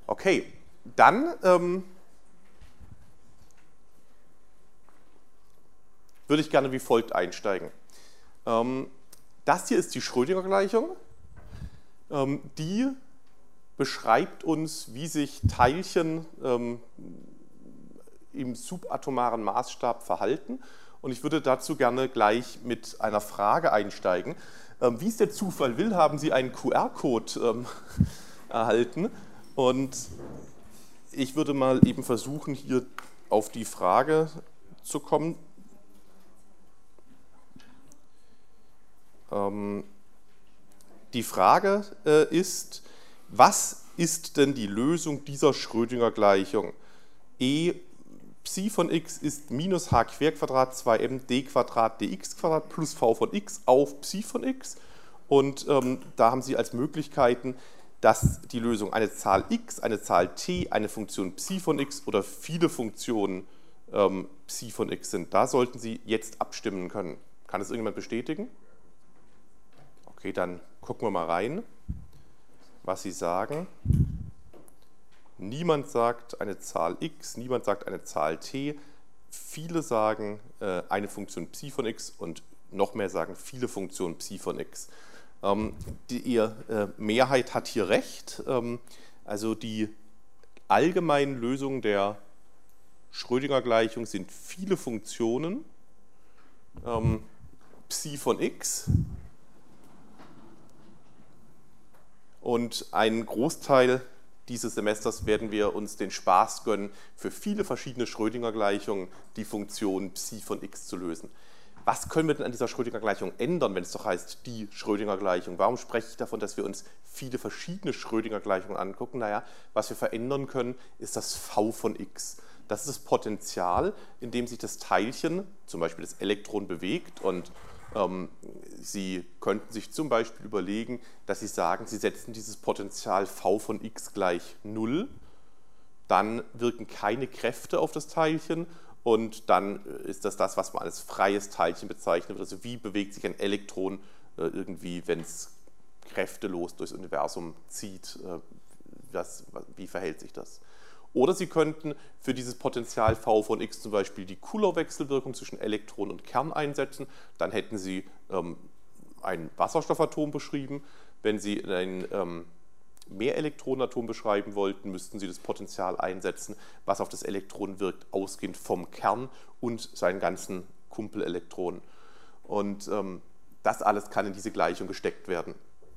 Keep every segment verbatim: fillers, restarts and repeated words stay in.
Okay, dann ähm, würde ich gerne wie folgt einsteigen. Ähm, das hier ist die Schrödinger-Gleichung. Ähm, die beschreibt uns, wie sich Teilchen ähm, im subatomaren Maßstab verhalten. Und ich würde dazu gerne gleich mit einer Frage einsteigen. Ähm, wie es der Zufall will, haben Sie einen Q R-Code ähm, erhalten. Und ich würde mal eben versuchen, hier auf die Frage zu kommen. Ähm, die Frage äh, ist, was ist denn die Lösung dieser Schrödinger-Gleichung? E Psi von x ist minus h Querquadrat zwei m d Quadrat dx Quadrat plus v von x auf Psi von x. Und ähm, da haben Sie als Möglichkeiten, dass die Lösung eine Zahl x, eine Zahl t, eine Funktion Psi von x oder viele Funktionen ähm, Psi von x sind. Da sollten Sie jetzt abstimmen können. Kann es irgendjemand bestätigen? Okay, dann gucken wir mal rein, was Sie sagen. Niemand sagt eine Zahl x, niemand sagt eine Zahl t. Viele sagen äh, eine Funktion Psi von x und noch mehr sagen viele Funktionen Psi von x. Ähm, die ihr, äh, Mehrheit hat hier recht. Ähm, also die allgemeinen Lösungen der Schrödinger-Gleichung sind viele Funktionen ähm, Psi von x. Und einen Großteil dieses Semesters werden wir uns den Spaß gönnen, für viele verschiedene Schrödinger-Gleichungen die Funktion Psi von x zu lösen. Was können wir denn an dieser Schrödinger-Gleichung ändern, wenn es doch heißt, die Schrödinger-Gleichung? Warum spreche ich davon, dass wir uns viele verschiedene Schrödinger-Gleichungen angucken? Naja, was wir verändern können, ist das V von x. Das ist das Potential, in dem sich das Teilchen, zum Beispiel das Elektron, bewegt. Und ähm, Sie könnten sich zum Beispiel überlegen, dass Sie sagen, Sie setzen dieses Potential V von x gleich null. Dann wirken keine Kräfte auf das Teilchen. Und dann ist das das, was man als freies Teilchen bezeichnet wird. Also wie bewegt sich ein Elektron äh, irgendwie, wenn es kräftelos durchs Universum zieht? Äh, das, wie verhält sich das? Oder Sie könnten für dieses Potential V von x zum Beispiel die Coulomb-Wechselwirkung zwischen Elektron und Kern einsetzen. Dann hätten Sie ähm, ein Wasserstoffatom beschrieben. Wenn Sie ein ähm, Mehrelektronenatom beschreiben wollten, müssten Sie das Potential einsetzen, was auf das Elektron wirkt, ausgehend vom Kern und seinen ganzen Kumpelelektronen. Und ähm, das alles kann in diese Gleichung gesteckt werden.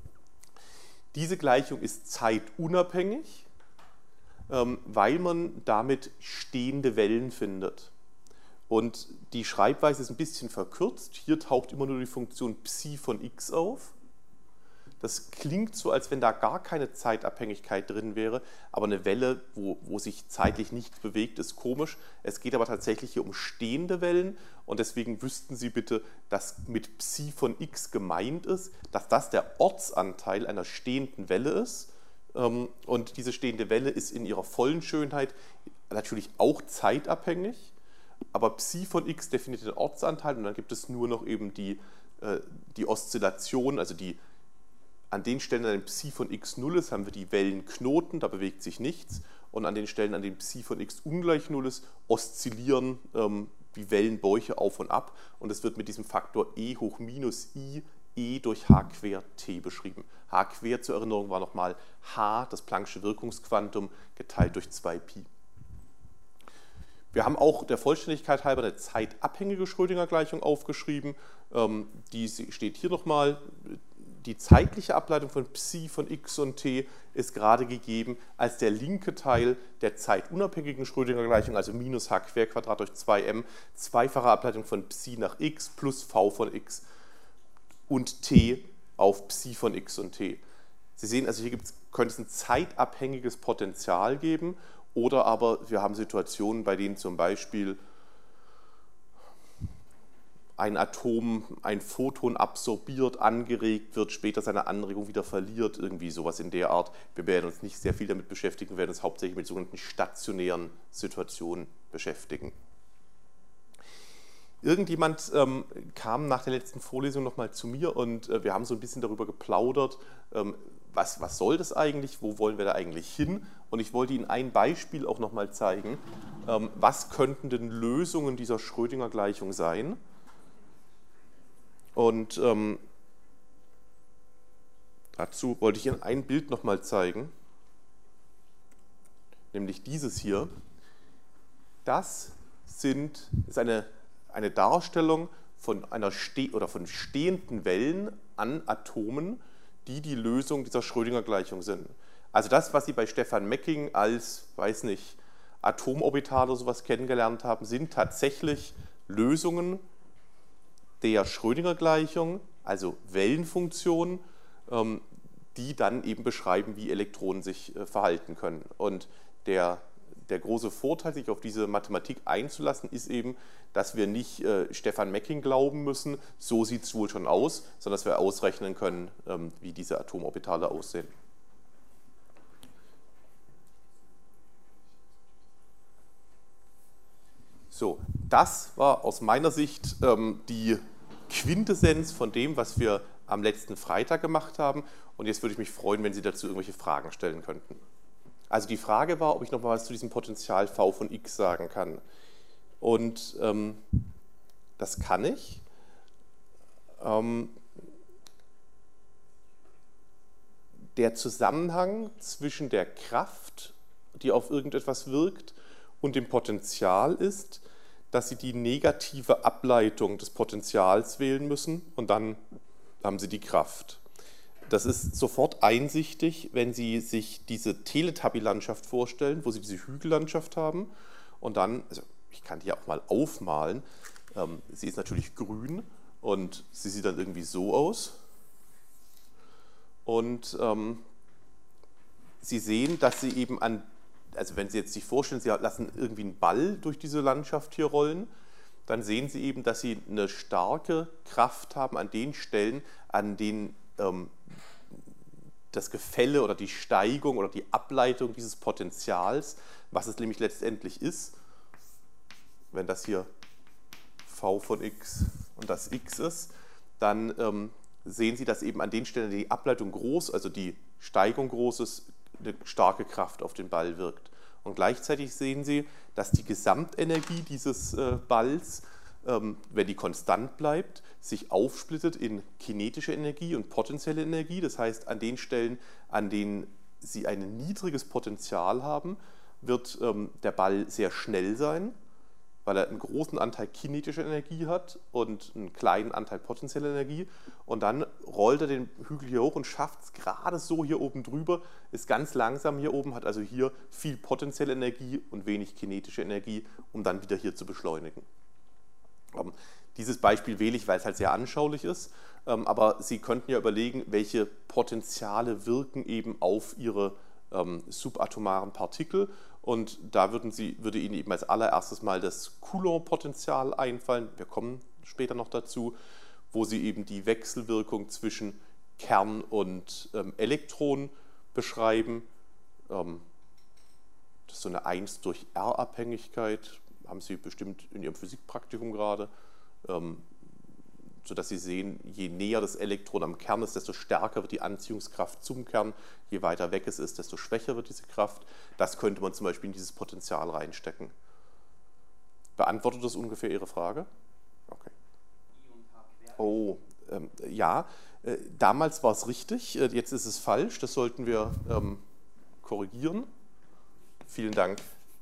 Diese Gleichung ist zeitunabhängig, ähm, weil man damit stehende Wellen findet. Und die Schreibweise ist ein bisschen verkürzt. Hier taucht immer nur die Funktion Psi von x auf. Das klingt so, als wenn da gar keine Zeitabhängigkeit drin wäre, aber eine Welle, wo, wo sich zeitlich nichts bewegt, ist komisch. Es geht aber tatsächlich hier um stehende Wellen und deswegen wüssten Sie bitte, dass mit Psi von x gemeint ist, dass das der Ortsanteil einer stehenden Welle ist. Und diese stehende Welle ist in ihrer vollen Schönheit natürlich auch zeitabhängig, aber Psi von x definiert den Ortsanteil und dann gibt es nur noch eben die, die Oszillation, also die an den Stellen, an denen Psi von x null ist, haben wir die Wellenknoten, da bewegt sich nichts. Und an den Stellen, an denen Psi von x ungleich null ist, oszillieren ähm, die Wellenbäuche auf und ab. Und das wird mit diesem Faktor e hoch minus i e durch h quer t beschrieben. H quer zur Erinnerung war nochmal h, das Planck'sche Wirkungsquantum, geteilt durch zwei Pi. Wir haben auch der Vollständigkeit halber eine zeitabhängige Schrödinger-Gleichung aufgeschrieben. Ähm, die steht hier nochmal. Die zeitliche Ableitung von Psi von x und t ist gerade gegeben als der linke Teil der zeitunabhängigen Schrödinger-Gleichung, also minus h Querquadrat durch zwei m, zweifache Ableitung von Psi nach x plus v von x und t auf Psi von x und t. Sie sehen, also hier gibt's, könnte es ein zeitabhängiges Potential geben oder aber wir haben Situationen, bei denen zum Beispiel ein Atom ein Photon absorbiert, angeregt wird, später seine Anregung wieder verliert, irgendwie sowas in der Art. Wir werden uns nicht sehr viel damit beschäftigen, wir werden uns hauptsächlich mit sogenannten stationären Situationen beschäftigen. Irgendjemand ähm, kam nach der letzten Vorlesung nochmal zu mir und äh, wir haben so ein bisschen darüber geplaudert, ähm, was, was soll das eigentlich, wo wollen wir da eigentlich hin? Und ich wollte Ihnen ein Beispiel auch nochmal zeigen, ähm, was könnten denn Lösungen dieser Schrödinger-Gleichung sein? Und ähm, dazu wollte ich Ihnen ein Bild nochmal zeigen, nämlich dieses hier. Das sind, ist eine eine Darstellung von, einer ste oder von stehenden Wellen an Atomen, die die Lösung dieser Schrödinger-Gleichung sind. Also das, was Sie bei Stefan Mecking als, weiß nicht, Atomorbital oder sowas kennengelernt haben, sind tatsächlich Lösungen der Schrödinger-Gleichung, also Wellenfunktionen, die dann eben beschreiben, wie Elektronen sich verhalten können. Und der Der große Vorteil, sich auf diese Mathematik einzulassen, ist eben, dass wir nicht äh, Stefan Mecking glauben müssen, so sieht es wohl schon aus, sondern dass wir ausrechnen können, ähm, wie diese Atomorbitale aussehen. So, das war aus meiner Sicht ähm, die Quintessenz von dem, was wir am letzten Freitag gemacht haben. Und jetzt würde ich mich freuen, wenn Sie dazu irgendwelche Fragen stellen könnten. Also die Frage war, ob ich noch mal was zu diesem Potential V von x sagen kann. Und ähm, das kann ich. Ähm, der Zusammenhang zwischen der Kraft, die auf irgendetwas wirkt, und dem Potential ist, dass Sie die negative Ableitung des Potentials wählen müssen und dann haben Sie die Kraft. Das ist sofort einsichtig, wenn Sie sich diese Teletubby-Landschaft vorstellen, wo Sie diese Hügellandschaft haben. Und dann, also ich kann die ja auch mal aufmalen, ähm, sie ist natürlich grün und sie sieht dann irgendwie so aus. Und ähm, Sie sehen, dass Sie eben an, also wenn Sie jetzt sich vorstellen, Sie lassen irgendwie einen Ball durch diese Landschaft hier rollen, dann sehen Sie eben, dass Sie eine starke Kraft haben an den Stellen, an denen ähm, das Gefälle oder die Steigung oder die Ableitung dieses Potentials, was es nämlich letztendlich ist, wenn das hier V von x und das x ist, dann ähm, sehen Sie, dass eben an den Stellen, die Ableitung groß, also die Steigung groß ist, eine starke Kraft auf den Ball wirkt. Und gleichzeitig sehen Sie, dass die Gesamtenergie dieses äh, Balls, ähm, wenn die konstant bleibt, sich aufsplittet in kinetische Energie und potenzielle Energie. Das heißt, an den Stellen, an denen Sie ein niedriges Potenzial haben, wird ähm, der Ball sehr schnell sein, weil er einen großen Anteil kinetischer Energie hat und einen kleinen Anteil potenzieller Energie. Und dann rollt er den Hügel hier hoch und schafft es gerade so hier oben drüber, ist ganz langsam hier oben, hat also hier viel potenzielle Energie und wenig kinetische Energie, um dann wieder hier zu beschleunigen. Ähm, dieses Beispiel wähle ich, weil es halt sehr anschaulich ist, ähm, aber Sie könnten ja überlegen, welche Potenziale wirken eben auf Ihre ähm, subatomaren Partikel. Und da würden Sie, würde Ihnen eben als allererstes mal das Coulomb-Potential einfallen, wir kommen später noch dazu, wo Sie eben die Wechselwirkung zwischen Kern und ähm, Elektron beschreiben. Ähm, das ist so eine eins durch R-Abhängigkeit, haben Sie bestimmt in Ihrem Physikpraktikum gerade, ähm, sodass Sie sehen, je näher das Elektron am Kern ist, desto stärker wird die Anziehungskraft zum Kern, je weiter weg es ist, desto schwächer wird diese Kraft. Das könnte man zum Beispiel in dieses Potential reinstecken. Beantwortet das ungefähr Ihre Frage? Okay. Oh, ähm, ja, äh, damals war es richtig, äh, jetzt ist es falsch, das sollten wir ähm, korrigieren. Vielen Dank.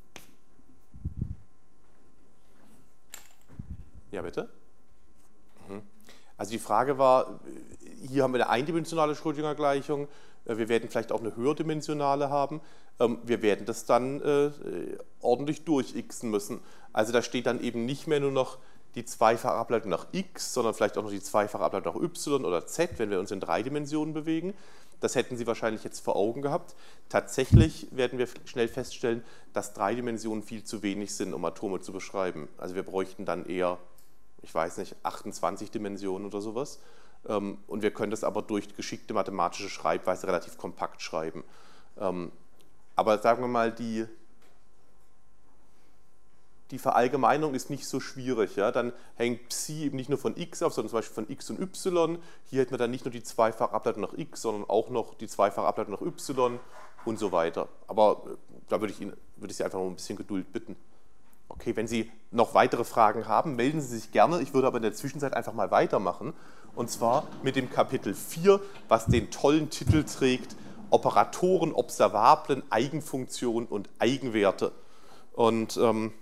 Ja, bitte? Also die Frage war, hier haben wir eine eindimensionale Schrödinger-Gleichung, wir werden vielleicht auch eine höherdimensionale haben, wir werden das dann äh, ordentlich durchxen müssen. Also da steht dann eben nicht mehr nur noch die zweifache Ableitung nach x, sondern vielleicht auch noch die zweifache Ableitung nach y oder z, wenn wir uns in drei Dimensionen bewegen. Das hätten Sie wahrscheinlich jetzt vor Augen gehabt. Tatsächlich werden wir schnell feststellen, dass drei Dimensionen viel zu wenig sind, um Atome zu beschreiben. Also wir bräuchten dann eher, ich weiß nicht, achtundzwanzig Dimensionen oder sowas. Und wir können das aber durch geschickte mathematische Schreibweise relativ kompakt schreiben. Aber sagen wir mal, die, die Verallgemeinerung ist nicht so schwierig. Ja? Dann hängt Psi eben nicht nur von x ab, sondern zum Beispiel von x und y. Hier hätten wir dann nicht nur die zweifache Ableitung nach x, sondern auch noch die zweifache Ableitung nach y und so weiter. Aber da würde ich, Ihnen, würde ich Sie einfach noch ein bisschen Geduld bitten. Okay, wenn Sie noch weitere Fragen haben, melden Sie sich gerne. Ich würde aber in der Zwischenzeit einfach mal weitermachen. Und zwar mit dem Kapitel vier, was den tollen Titel trägt: Operatoren, Observablen, Eigenfunktionen und Eigenwerte. Und ähm,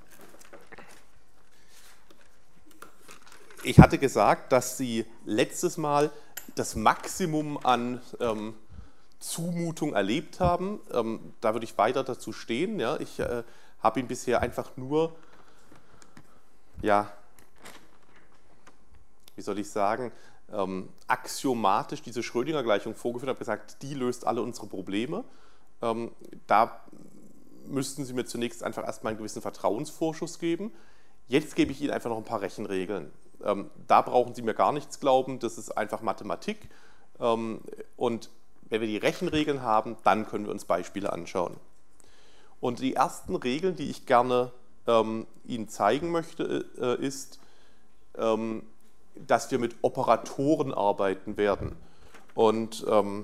ich hatte gesagt, dass Sie letztes Mal das Maximum an ähm, Zumutung erlebt haben. Ähm, da würde ich weiter dazu stehen. Ja. Ich äh, habe Ihnen bisher einfach nur, ja, wie soll ich sagen, ähm, axiomatisch diese Schrödinger-Gleichung vorgeführt, habe gesagt, die löst alle unsere Probleme. Ähm, da müssten Sie mir zunächst einfach erstmal einen gewissen Vertrauensvorschuss geben. Jetzt gebe ich Ihnen einfach noch ein paar Rechenregeln. Ähm, da brauchen Sie mir gar nichts glauben, das ist einfach Mathematik. Ähm, und wenn wir die Rechenregeln haben, dann können wir uns Beispiele anschauen. Und die ersten Regeln, die ich gerne ähm, Ihnen zeigen möchte, äh, ist, ähm, dass wir mit Operatoren arbeiten werden. Und ähm,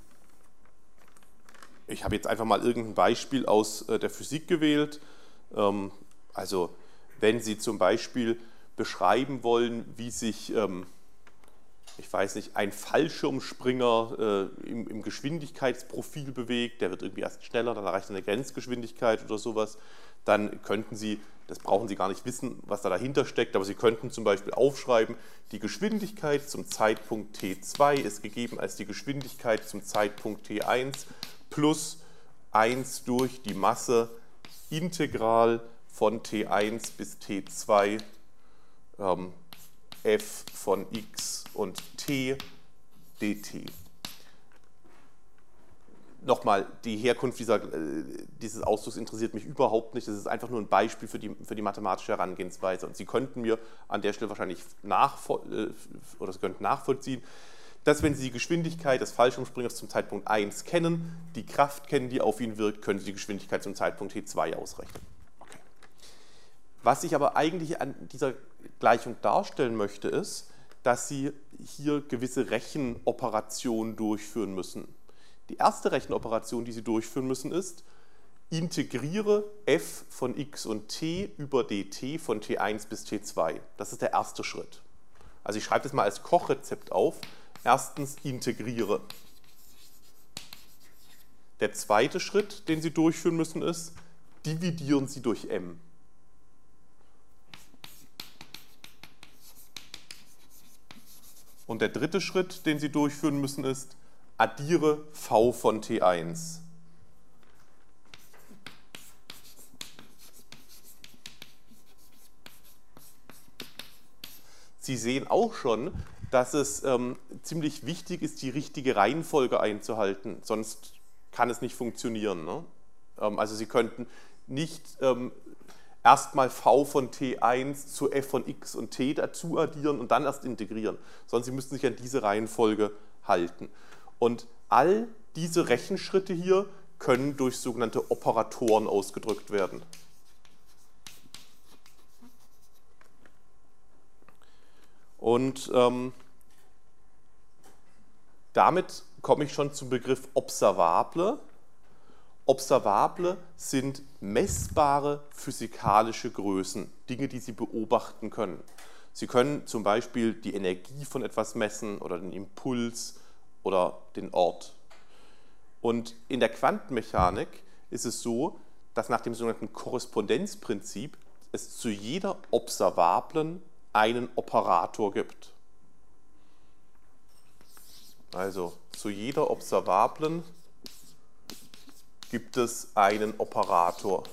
ich habe jetzt einfach mal irgendein Beispiel aus äh, der Physik gewählt. Ähm, also wenn Sie zum Beispiel beschreiben wollen, wie sich, ähm, ich weiß nicht, ein Fallschirmspringer äh, im, im Geschwindigkeitsprofil bewegt, der wird irgendwie erst schneller, dann erreicht er eine Grenzgeschwindigkeit oder sowas, dann könnten Sie, das brauchen Sie gar nicht wissen, was da dahinter steckt, aber Sie könnten zum Beispiel aufschreiben, die Geschwindigkeit zum Zeitpunkt t zwei ist gegeben als die Geschwindigkeit zum Zeitpunkt t eins plus eins durch die Masse Integral von t eins bis t zwei ähm, f von x und t dt. Nochmal, die Herkunft dieser, dieses Ausdrucks interessiert mich überhaupt nicht. Das ist einfach nur ein Beispiel für die, für die mathematische Herangehensweise. Und Sie könnten mir an der Stelle wahrscheinlich nachvoll, oder Sie könnten nachvollziehen, dass, wenn Sie die Geschwindigkeit des Fallschirmspringers zum Zeitpunkt eins kennen, die Kraft kennen, die auf ihn wirkt, können Sie die Geschwindigkeit zum Zeitpunkt t zwei ausrechnen. Okay. Was ich aber eigentlich an dieser Gleichung darstellen möchte, ist, dass Sie hier gewisse Rechenoperationen durchführen müssen. Die erste Rechenoperation, die Sie durchführen müssen, ist: Integriere f von x und t über dt von t eins bis t zwei. Das ist der erste Schritt. Also ich schreibe das mal als Kochrezept auf. Erstens integriere. Der zweite Schritt, den Sie durchführen müssen, ist: dividieren Sie durch m. Und der dritte Schritt, den Sie durchführen müssen, ist: addiere v von t eins. Sie sehen auch schon, dass es ähm, ziemlich wichtig ist, die richtige Reihenfolge einzuhalten, sonst kann es nicht funktionieren. Ne? Ähm, also Sie könnten nicht ähm, erstmal v von t eins zu f von x und t dazu addieren und dann erst integrieren, sondern Sie müssten sich an diese Reihenfolge halten. Und all diese Rechenschritte hier können durch sogenannte Operatoren ausgedrückt werden. Und ähm, damit komme ich schon zum Begriff Observable. Observable sind messbare physikalische Größen, Dinge, die Sie beobachten können. Sie können zum Beispiel die Energie von etwas messen oder den Impuls oder den Ort. Und in der Quantenmechanik ist es so, dass nach dem sogenannten Korrespondenzprinzip es zu jeder Observablen einen Operator gibt. Also zu jeder Observablen gibt es einen Operator.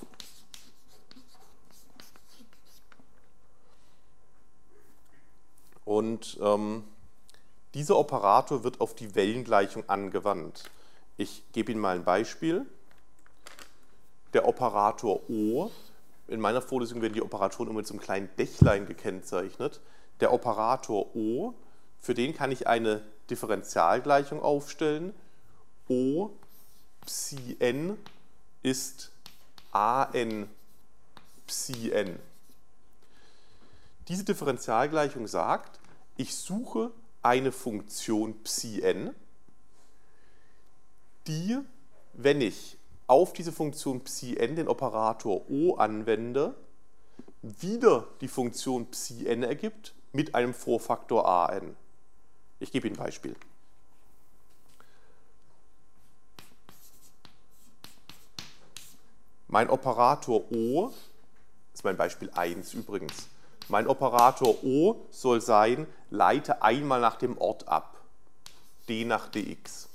Und ähm, dieser Operator wird auf die Wellengleichung angewandt. Ich gebe Ihnen mal ein Beispiel. Der Operator O, in meiner Vorlesung werden die Operatoren immer mit so einem kleinen Dächlein gekennzeichnet. Der Operator O, für den kann ich eine Differentialgleichung aufstellen. O Psi n ist an Psi-n. Diese Differentialgleichung sagt, ich suche eine Funktion Psi-n, die, wenn ich auf diese Funktion Psi-n den Operator O anwende, wieder die Funktion Psi-n ergibt mit einem Vorfaktor an. Ich gebe Ihnen ein Beispiel. Mein Operator O, das ist mein Beispiel eins übrigens, mein Operator O soll sein, leite einmal nach dem Ort ab, d nach dx.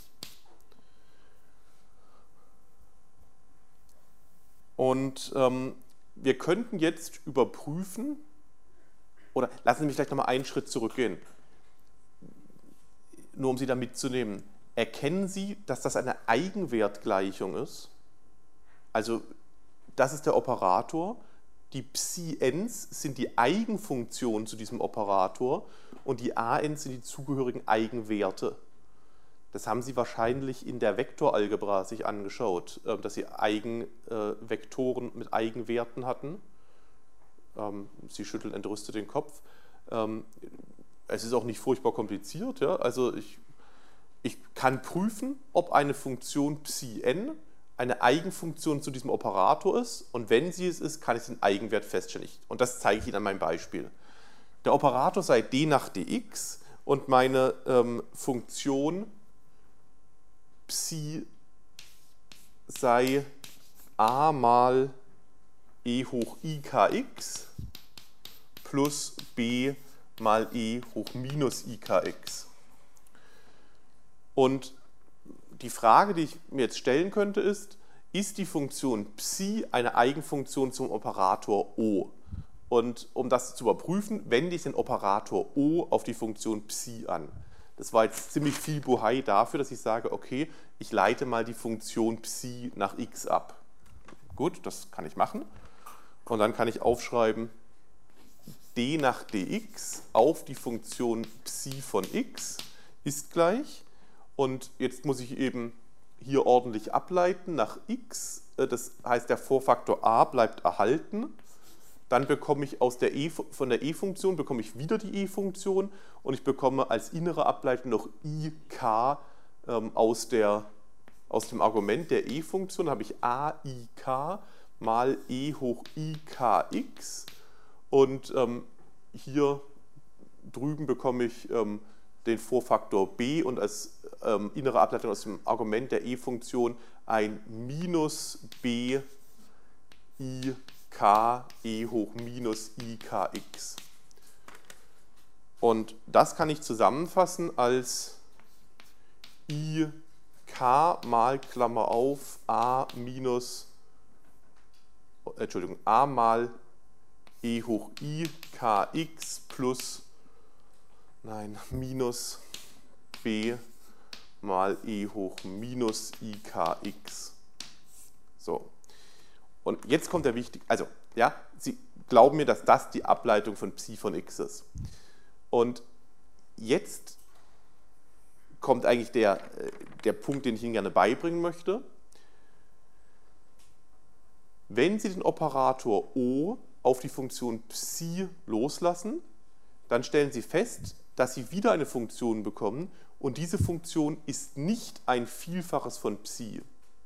Und ähm, wir könnten jetzt überprüfen, oder lassen Sie mich gleich nochmal einen Schritt zurückgehen, nur um Sie da mitzunehmen. Erkennen Sie, dass das eine Eigenwertgleichung ist? Also das ist der Operator, die Psi-n's sind die Eigenfunktionen zu diesem Operator und die A-n's sind die zugehörigen Eigenwerte. Das haben Sie wahrscheinlich in der Vektoralgebra sich angeschaut, dass Sie Eigenvektoren mit Eigenwerten hatten. Sie schütteln entrüstet den Kopf. Es ist auch nicht furchtbar kompliziert. Ja? Also ich, ich kann prüfen, ob eine Funktion Psi-n eine Eigenfunktion zu diesem Operator ist und wenn sie es ist, kann ich den Eigenwert feststellen. Und das zeige ich Ihnen an meinem Beispiel. Der Operator sei d nach dx und meine ähm, Funktion Psi sei a mal e hoch i kx plus b mal e hoch minus i kx. Und die Frage, die ich mir jetzt stellen könnte, ist, ist die Funktion Psi eine Eigenfunktion zum Operator O? Und um das zu überprüfen, wende ich den Operator O auf die Funktion Psi an. Das war jetzt ziemlich viel Bohai dafür, dass ich sage, okay, ich leite mal die Funktion Psi nach x ab. Gut, das kann ich machen. Und dann kann ich aufschreiben, d nach dx auf die Funktion Psi von x ist gleich. Und jetzt muss ich eben hier ordentlich ableiten nach x. Das heißt, der Vorfaktor a bleibt erhalten. Dann bekomme ich aus der e, von der e-Funktion bekomme ich wieder die e-Funktion und ich bekomme als innere Ableitung noch ik ähm, aus, der, aus dem Argument der e-Funktion. Da habe ich aik mal e hoch ikx und ähm, hier drüben bekomme ich ähm, den Vorfaktor b und als ähm, innere Ableitung aus dem Argument der e-Funktion ein minus b i k e hoch minus ikx. Und das kann ich zusammenfassen als ik mal Klammer auf a minus, Entschuldigung, a mal e hoch ikx plus, nein, minus b mal e hoch minus ikx. So. Und jetzt kommt der wichtige, also, ja, Sie glauben mir, dass das die Ableitung von Psi von x ist. Und jetzt kommt eigentlich der, der Punkt, den ich Ihnen gerne beibringen möchte. Wenn Sie den Operator O auf die Funktion Psi loslassen, dann stellen Sie fest, dass Sie wieder eine Funktion bekommen und diese Funktion ist nicht ein Vielfaches von Psi.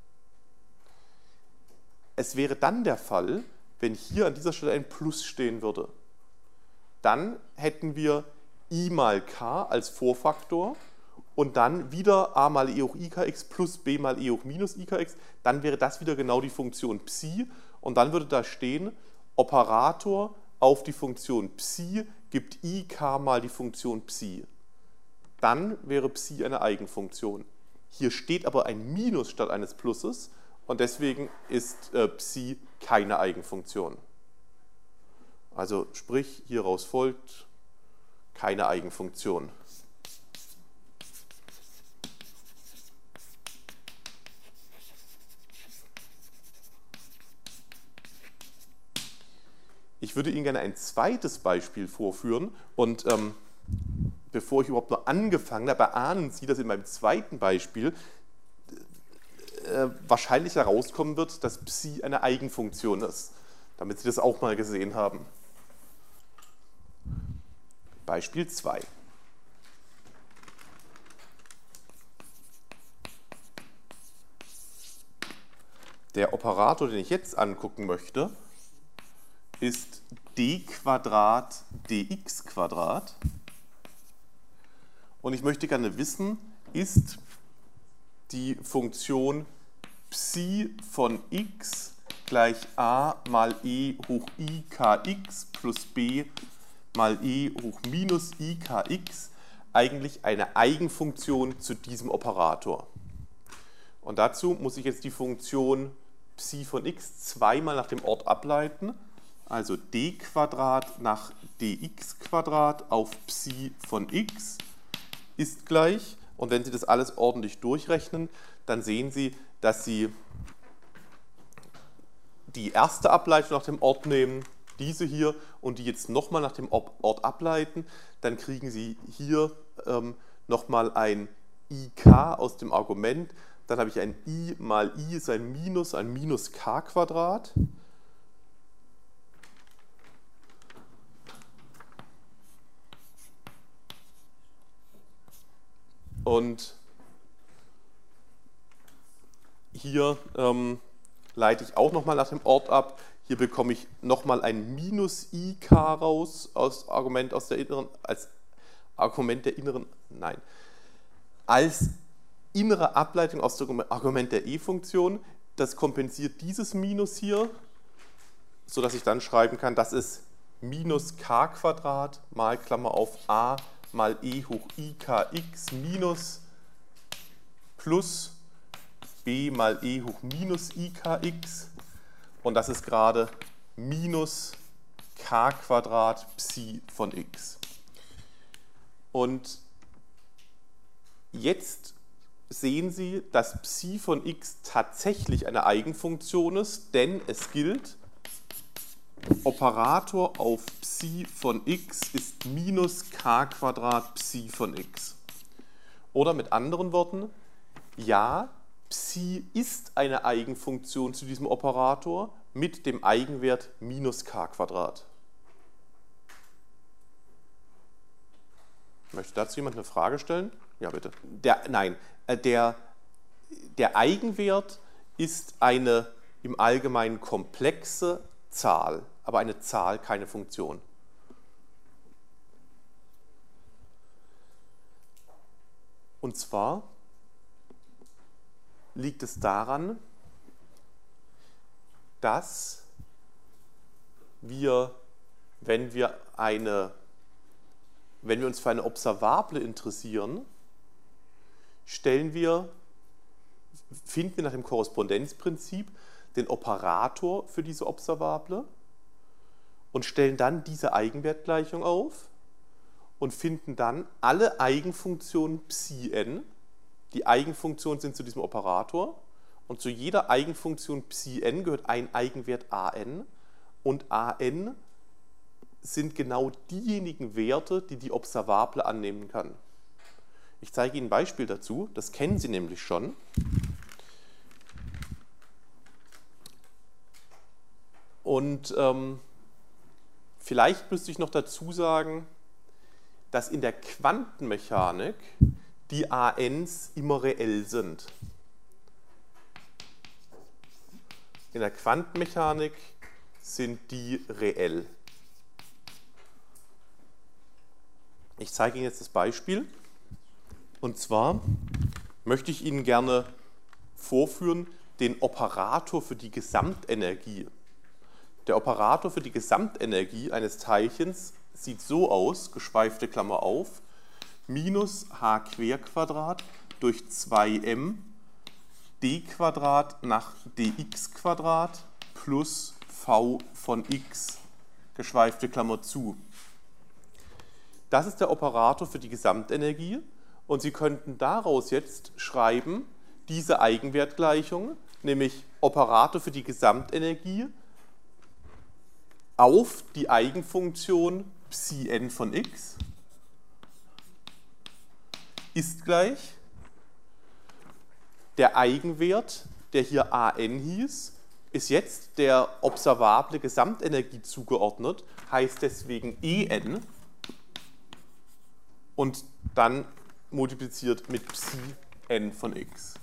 Es wäre dann der Fall, wenn hier an dieser Stelle ein Plus stehen würde. Dann hätten wir i mal k als Vorfaktor und dann wieder a mal e hoch ikx plus b mal e hoch minus ikx. Dann wäre das wieder genau die Funktion Psi und dann würde da stehen, Operator auf die Funktion Psi gibt ik mal die Funktion Psi. Dann wäre Psi eine Eigenfunktion. Hier steht aber ein Minus statt eines Pluses. Und deswegen ist äh, Psi keine Eigenfunktion. Also sprich, hieraus folgt keine Eigenfunktion. Ich würde Ihnen gerne ein zweites Beispiel vorführen und ähm, bevor ich überhaupt nur angefangen habe, erahnen Sie, dass in meinem zweiten Beispiel wahrscheinlich herauskommen wird, dass Psi eine Eigenfunktion ist. damit Sie das auch mal gesehen haben. Beispiel zwei. Der Operator, den ich jetzt angucken möchte, ist d Quadrat dx Quadrat. Und ich möchte gerne wissen, ist die Funktion Psi von x gleich a mal e hoch i kx plus b mal e hoch minus i kx eigentlich eine Eigenfunktion zu diesem Operator. Und dazu muss ich jetzt die Funktion Psi von x zweimal nach dem Ort ableiten, also d Quadrat nach dx Quadrat auf Psi von x ist gleich, und wenn Sie das alles ordentlich durchrechnen, dann sehen Sie, dass Sie die erste Ableitung nach dem Ort nehmen, diese hier, und die jetzt nochmal nach dem Ort ableiten, dann kriegen Sie hier ähm, nochmal ein ik aus dem Argument, dann habe ich ein i mal i ist ein Minus, ein Minus k Quadrat. Und hier ähm, leite ich auch nochmal nach dem Ort ab. Hier bekomme ich nochmal ein Minus ik raus aus Argument aus der inneren, als Argument der inneren, nein, als innere Ableitung aus dem Argument der e-Funktion. Das kompensiert dieses Minus hier, sodass ich dann schreiben kann, das ist minus k Quadrat mal Klammer auf a mal e hoch i kx minus plus b mal e hoch minus i kx, und das ist gerade minus k Quadrat Psi von x. Und jetzt sehen Sie, dass Psi von x tatsächlich eine Eigenfunktion ist, denn es gilt, Operator auf Psi von x ist minus k Quadrat Psi von x. Oder mit anderen Worten, ja, Psi ist eine Eigenfunktion zu diesem Operator mit dem Eigenwert minus k Quadrat. Möchte dazu jemand eine Frage stellen? Ja, bitte. Der, nein, der, der Eigenwert ist eine im Allgemeinen komplexe Zahl, aber eine Zahl, keine Funktion. Und zwar liegt es daran, dass wir, wenn wir, eine, wenn wir uns für eine Observable interessieren, stellen wir, finden wir nach dem Korrespondenzprinzip den Operator für diese Observable und stellen dann diese Eigenwertgleichung auf und finden dann alle Eigenfunktionen Psi-n. Die Eigenfunktionen sind zu diesem Operator, und zu jeder Eigenfunktion Psi-n gehört ein Eigenwert an, und an sind genau diejenigen Werte, die die Observable annehmen kann. Ich zeige Ihnen ein Beispiel dazu, das kennen Sie nämlich schon. Und ähm, vielleicht müsste ich noch dazu sagen, dass in der Quantenmechanik die A Ns immer reell sind. In der Quantenmechanik sind die reell. Ich zeige Ihnen jetzt das Beispiel. Und zwar möchte ich Ihnen gerne vorführen den Operator für die Gesamtenergie. Der Operator für die Gesamtenergie eines Teilchens sieht so aus, geschweifte Klammer auf, minus h Querquadrat durch zwei m d Quadrat nach dx Quadrat plus v von x, geschweifte Klammer zu. Das ist der Operator für die Gesamtenergie, und Sie könnten daraus jetzt schreiben, diese Eigenwertgleichung, nämlich Operator für die Gesamtenergie auf die Eigenfunktion Psi-n von x ist gleich der Eigenwert, der hier an hieß, ist jetzt der observable Gesamtenergie zugeordnet, heißt deswegen En und dann multipliziert mit Psi n von x.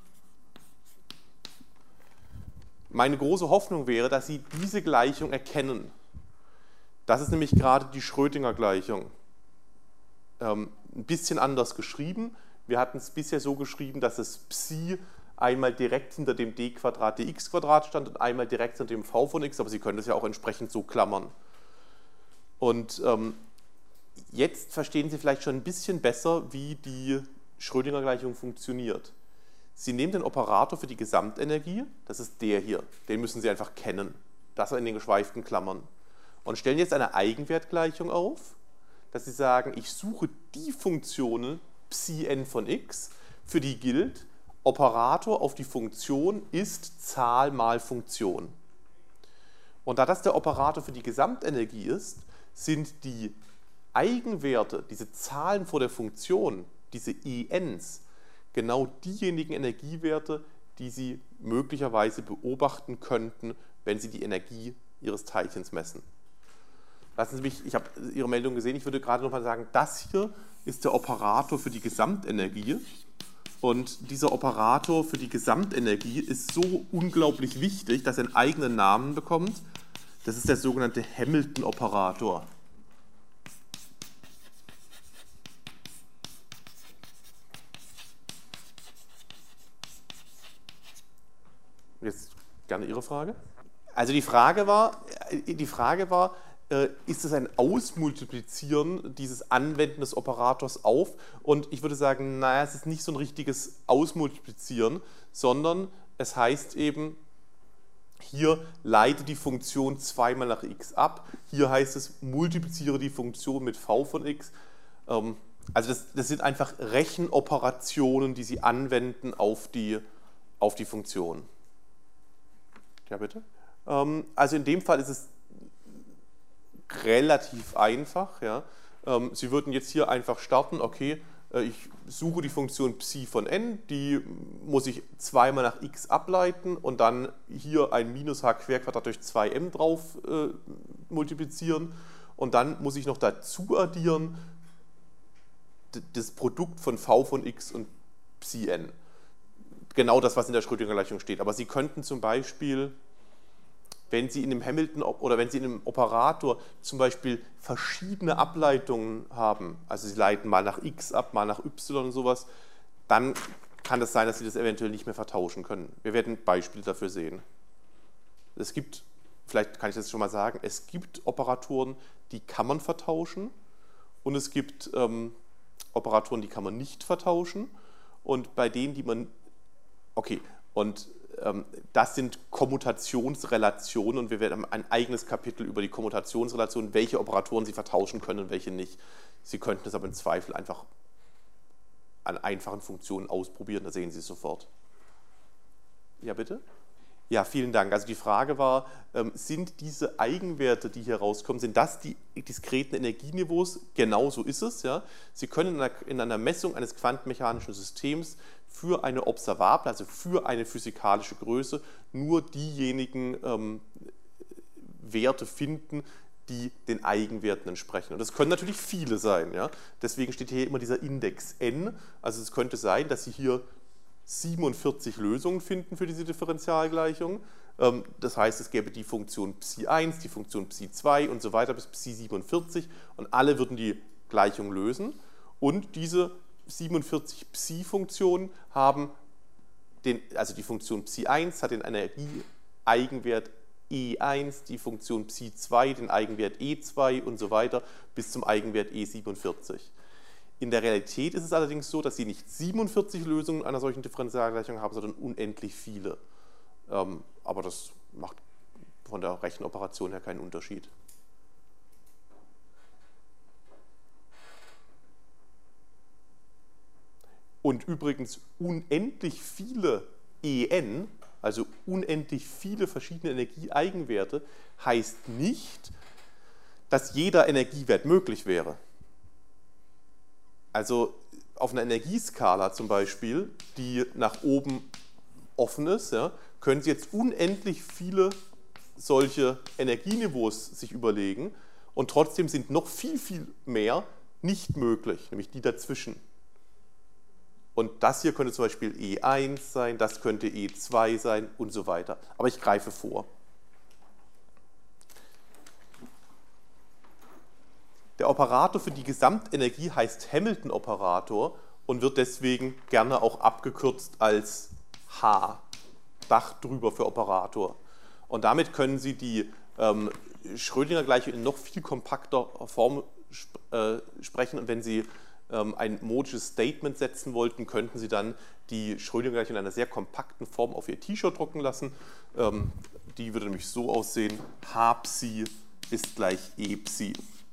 Meine große Hoffnung wäre, dass Sie diese Gleichung erkennen. Das ist nämlich gerade die Schrödinger-Gleichung. Ähm, ein bisschen anders geschrieben. Wir hatten es bisher so geschrieben, dass es Psi einmal direkt hinter dem d Quadrat dx Quadrat stand und einmal direkt hinter dem v von x, aber Sie können das ja auch entsprechend so klammern. Und ähm, jetzt verstehen Sie vielleicht schon ein bisschen besser, wie die Schrödinger-Gleichung funktioniert. Sie nehmen den Operator für die Gesamtenergie, das ist der hier, den müssen Sie einfach kennen, das in den geschweiften Klammern. Und stellen jetzt eine Eigenwertgleichung auf, dass Sie sagen, ich suche die Funktionen Psi n von x, für die gilt, Operator auf die Funktion ist Zahl mal Funktion. Und da das der Operator für die Gesamtenergie ist, sind die Eigenwerte, diese Zahlen vor der Funktion, diese Ens, genau diejenigen Energiewerte, die Sie möglicherweise beobachten könnten, wenn Sie die Energie Ihres Teilchens messen. Lassen Sie mich, ich habe Ihre Meldung gesehen, ich würde gerade noch mal sagen, das hier ist der Operator für die Gesamtenergie. Und dieser Operator für die Gesamtenergie ist so unglaublich wichtig, dass er einen eigenen Namen bekommt. Das ist der sogenannte Hamilton-Operator. Jetzt gerne Ihre Frage. Also die Frage war, die Frage war, ist es ein Ausmultiplizieren dieses Anwenden des Operators auf? Und ich würde sagen, naja, es ist nicht so ein richtiges Ausmultiplizieren, sondern es heißt eben, hier leite die Funktion zweimal nach x ab. Hier heißt es, multipliziere die Funktion mit v von x. Also das, das sind einfach Rechenoperationen, die Sie anwenden auf die, auf die Funktion. Ja, bitte? Also in dem Fall ist es relativ einfach. Ja. Sie würden jetzt hier einfach starten, okay, ich suche die Funktion Psi von n, die muss ich zweimal nach x ableiten und dann hier ein minus h Querquadrat durch zwei m drauf äh, multiplizieren und dann muss ich noch dazu addieren das Produkt von v von x und Psi n. Genau das, was in der Schrödinger-Gleichung steht. Aber Sie könnten zum Beispiel, wenn Sie in einem Hamilton oder wenn Sie in einem Operator zum Beispiel verschiedene Ableitungen haben, also Sie leiten mal nach x ab, mal nach y und sowas, dann kann es sein, dass Sie das eventuell nicht mehr vertauschen können. Wir werden Beispiele dafür sehen. Es gibt, vielleicht kann ich das schon mal sagen, es gibt Operatoren, die kann man vertauschen und es gibt ähm, Operatoren, die kann man nicht vertauschen und bei denen, die man, okay, und das sind Kommutationsrelationen und wir werden ein eigenes Kapitel über die Kommutationsrelationen, welche Operatoren Sie vertauschen können und welche nicht. Sie könnten es aber im Zweifel einfach an einfachen Funktionen ausprobieren, da sehen Sie es sofort. Ja, bitte? Ja, vielen Dank. Also die Frage war, sind diese Eigenwerte, die hier rauskommen, sind das die diskreten Energieniveaus? Genau so ist es. Ja. Sie können in einer, in einer Messung eines quantenmechanischen Systems für eine observable, also für eine physikalische Größe, nur diejenigen ähm, Werte finden, die den Eigenwerten entsprechen. Und das können natürlich viele sein. Ja. Deswegen steht hier immer dieser Index n. Also es könnte sein, dass Sie hier siebenundvierzig Lösungen finden für diese Differentialgleichung. Das heißt, es gäbe die Funktion Psi eins, die Funktion Psi zwei und so weiter bis Psi siebenundvierzig und alle würden die Gleichung lösen. Und diese siebenundvierzig Psi-Funktionen haben, den, also die Funktion Psi eins hat den Energieeigenwert E eins, die Funktion Psi zwei den Eigenwert E zwei und so weiter bis zum Eigenwert E siebenundvierzig. In der Realität ist es allerdings so, dass Sie nicht siebenundvierzig Lösungen einer solchen Differentialgleichung haben, sondern unendlich viele. Ähm, aber das macht von der Rechenoperation her keinen Unterschied. Und übrigens unendlich viele En, also unendlich viele verschiedene Energieeigenwerte, heißt nicht, dass jeder Energiewert möglich wäre. Also auf einer Energieskala zum Beispiel, die nach oben offen ist, ja, können Sie jetzt unendlich viele solche Energieniveaus sich überlegen und trotzdem sind noch viel, viel mehr nicht möglich, nämlich die dazwischen. Und das hier könnte zum Beispiel E eins sein, das könnte E zwei sein und so weiter. Aber ich greife vor. Der Operator für die Gesamtenergie heißt Hamilton-Operator und wird deswegen gerne auch abgekürzt als H, Dach drüber für Operator. Und damit können Sie die ähm, Schrödinger-Gleichung in noch viel kompakter Form sp äh, sprechen. Und wenn Sie ähm, ein modisches Statement setzen wollten, könnten Sie dann die Schrödinger-Gleichung in einer sehr kompakten Form auf Ihr T-Shirt drucken lassen. Ähm, die würde nämlich so aussehen: H Psi ist gleich E Psi.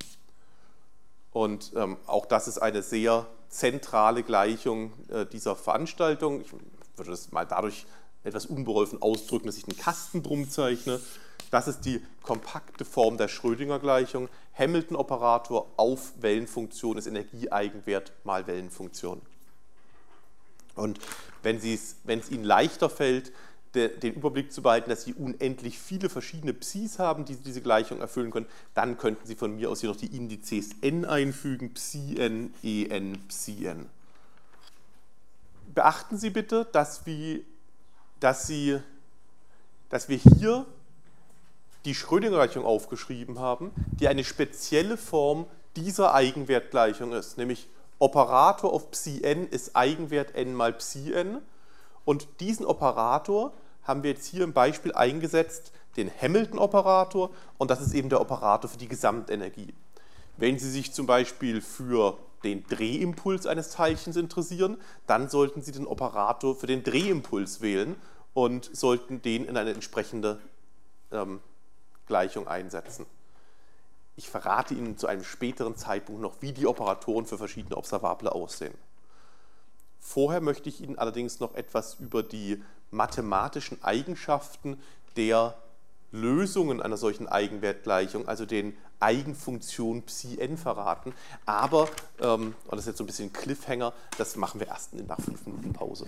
Und ähm, auch das ist eine sehr zentrale Gleichung äh, dieser Veranstaltung. Ich würde das mal dadurch etwas unbeholfen ausdrücken, dass ich einen Kasten drum zeichne. Das ist die kompakte Form der Schrödinger-Gleichung. Hamilton-Operator auf Wellenfunktion ist Energieeigenwert mal Wellenfunktion. Und wenn es Ihnen leichter fällt, de, den Überblick zu behalten, dass Sie unendlich viele verschiedene Psis haben, die diese Gleichung erfüllen können, dann könnten Sie von mir aus hier noch die Indizes n einfügen, Psi n, E n, Psi n. Beachten Sie bitte, dass wir, dass Sie, dass wir hier die Schrödinger-Gleichung aufgeschrieben haben, die eine spezielle Form dieser Eigenwertgleichung ist, nämlich Operator auf Psi n ist Eigenwert n mal Psi n. Und diesen Operator haben wir jetzt hier im Beispiel eingesetzt, den Hamilton-Operator, und das ist eben der Operator für die Gesamtenergie. Wenn Sie sich zum Beispiel für den Drehimpuls eines Teilchens interessieren, dann sollten Sie den Operator für den Drehimpuls wählen und sollten den in eine entsprechende ähm, Gleichung einsetzen. Ich verrate Ihnen zu einem späteren Zeitpunkt noch, wie die Operatoren für verschiedene Observable aussehen. Vorher möchte ich Ihnen allerdings noch etwas über die mathematischen Eigenschaften der Lösungen einer solchen Eigenwertgleichung, also den Eigenfunktionen Psi n, verraten. Aber, ähm, und das ist jetzt so ein bisschen Cliffhanger, das machen wir erst nach fünf Minuten Pause.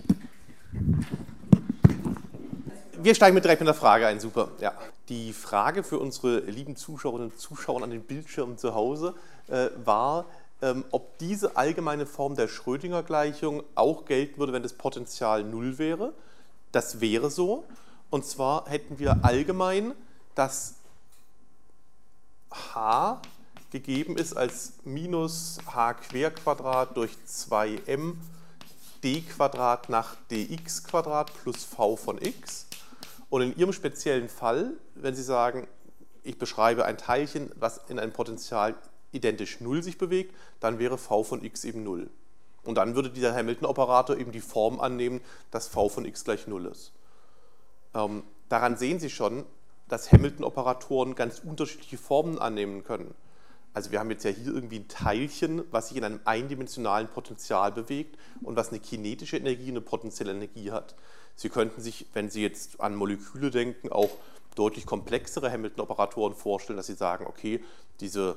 Wir steigen mit direkt mit der Frage ein, super. Ja. Die Frage für unsere lieben Zuschauerinnen und Zuschauer an den Bildschirmen zu Hause äh, war, ähm, ob diese allgemeine Form der Schrödinger-Gleichung auch gelten würde, wenn das Potential null wäre. Das wäre so. Und zwar hätten wir allgemein, dass h gegeben ist als minus h Querquadrat durch zwei m d Quadrat nach dx Quadrat plus v von x. Und in Ihrem speziellen Fall, wenn Sie sagen, ich beschreibe ein Teilchen, was in einem Potential identisch null sich bewegt, dann wäre v von x eben null. Und dann würde dieser Hamilton-Operator eben die Form annehmen, dass v von x gleich null ist. Ähm, daran sehen Sie schon, dass Hamilton-Operatoren ganz unterschiedliche Formen annehmen können. Also wir haben jetzt ja hier irgendwie ein Teilchen, was sich in einem eindimensionalen Potential bewegt und was eine kinetische Energie und eine potenzielle Energie hat. Sie könnten sich, wenn Sie jetzt an Moleküle denken, auch deutlich komplexere Hamilton-Operatoren vorstellen, dass Sie sagen, okay, diese,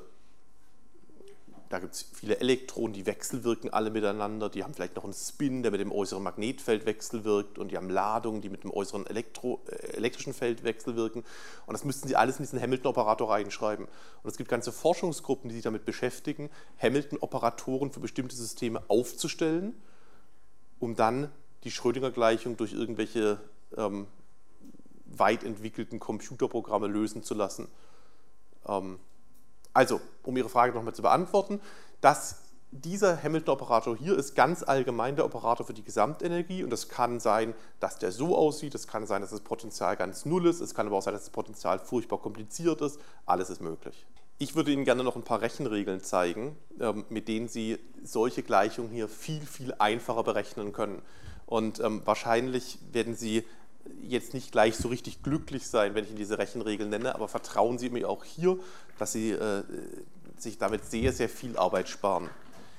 da gibt es viele Elektronen, die wechselwirken alle miteinander, die haben vielleicht noch einen Spin, der mit dem äußeren Magnetfeld wechselwirkt, und die haben Ladungen, die mit dem äußeren Elektro, äh, elektrischen Feld wechselwirken, und das müssten Sie alles in diesen Hamilton-Operator reinschreiben. Und es gibt ganze Forschungsgruppen, die sich damit beschäftigen, Hamilton-Operatoren für bestimmte Systeme aufzustellen, um dann die Schrödinger-Gleichung durch irgendwelche ähm, weit entwickelten Computerprogramme lösen zu lassen. Ähm, also, um Ihre Frage nochmal zu beantworten, dass dieser Hamilton-Operator hier ist ganz allgemein der Operator für die Gesamtenergie, und es kann sein, dass der so aussieht, es kann sein, dass das Potenzial ganz null ist, es kann aber auch sein, dass das Potenzial furchtbar kompliziert ist, alles ist möglich. Ich würde Ihnen gerne noch ein paar Rechenregeln zeigen, ähm, mit denen Sie solche Gleichungen hier viel, viel einfacher berechnen können. Und ähm, wahrscheinlich werden Sie jetzt nicht gleich so richtig glücklich sein, wenn ich Ihnen diese Rechenregeln nenne, aber vertrauen Sie mir auch hier, dass Sie äh, sich damit sehr, sehr viel Arbeit sparen.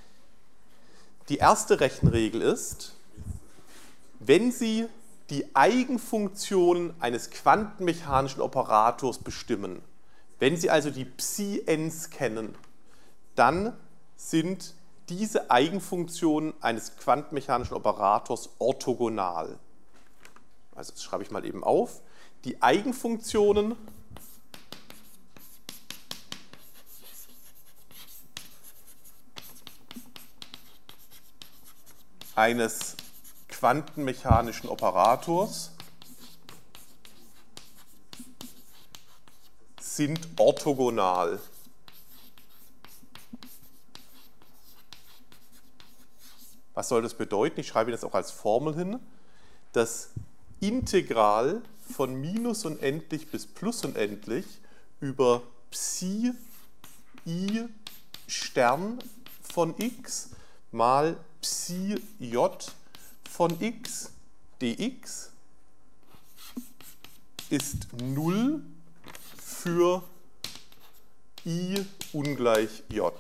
Die erste Rechenregel ist, wenn Sie die Eigenfunktion eines quantenmechanischen Operators bestimmen, wenn Sie also die Psi-Ns kennen, dann sind diese Eigenfunktionen eines quantenmechanischen Operators orthogonal. Also das schreibe ich mal eben auf. Die Eigenfunktionen eines quantenmechanischen Operators sind orthogonal. Was soll das bedeuten? Ich schreibe Ihnen das auch als Formel hin. Das Integral von minus unendlich bis plus unendlich über Psi i Stern von x mal Psi j von x dx ist null für i ungleich j.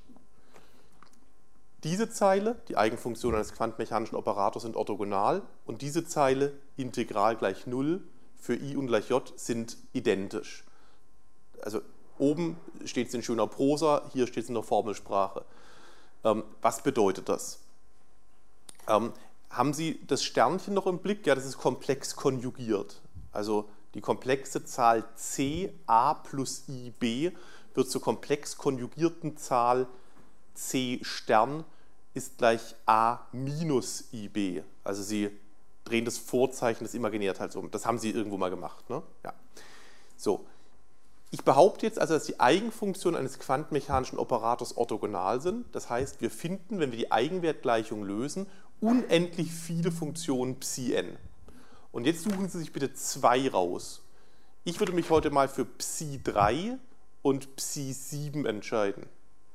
Diese Zeile, die Eigenfunktion eines quantenmechanischen Operators, sind orthogonal und diese Zeile, Integral gleich null für i ungleich j, sind identisch. Also oben steht es in schöner Prosa, hier steht es in der Formelsprache. Ähm, was bedeutet das? Ähm, haben Sie das Sternchen noch im Blick? Ja, das ist komplex konjugiert. Also die komplexe Zahl c a plus ib wird zur komplex konjugierten Zahl c Stern ist gleich a minus ib. Also Sie drehen das Vorzeichen des Imaginärteils um. Das haben Sie irgendwo mal gemacht, ne? Ja. So. Ich behaupte jetzt also, dass die Eigenfunktionen eines quantenmechanischen Operators orthogonal sind. Das heißt, wir finden, wenn wir die Eigenwertgleichung lösen, unendlich viele Funktionen Psi n. Und jetzt suchen Sie sich bitte zwei raus. Ich würde mich heute mal für Psi drei und Psi sieben entscheiden.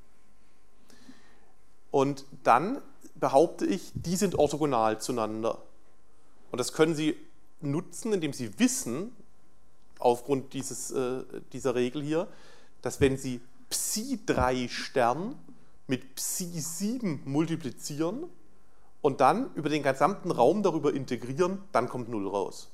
Und dann behaupte ich, die sind orthogonal zueinander. Und das können Sie nutzen, indem Sie wissen, aufgrund dieses, äh, dieser Regel hier, dass wenn Sie Psi drei Stern mit Psi sieben multiplizieren und dann über den gesamten Raum darüber integrieren, dann kommt null raus.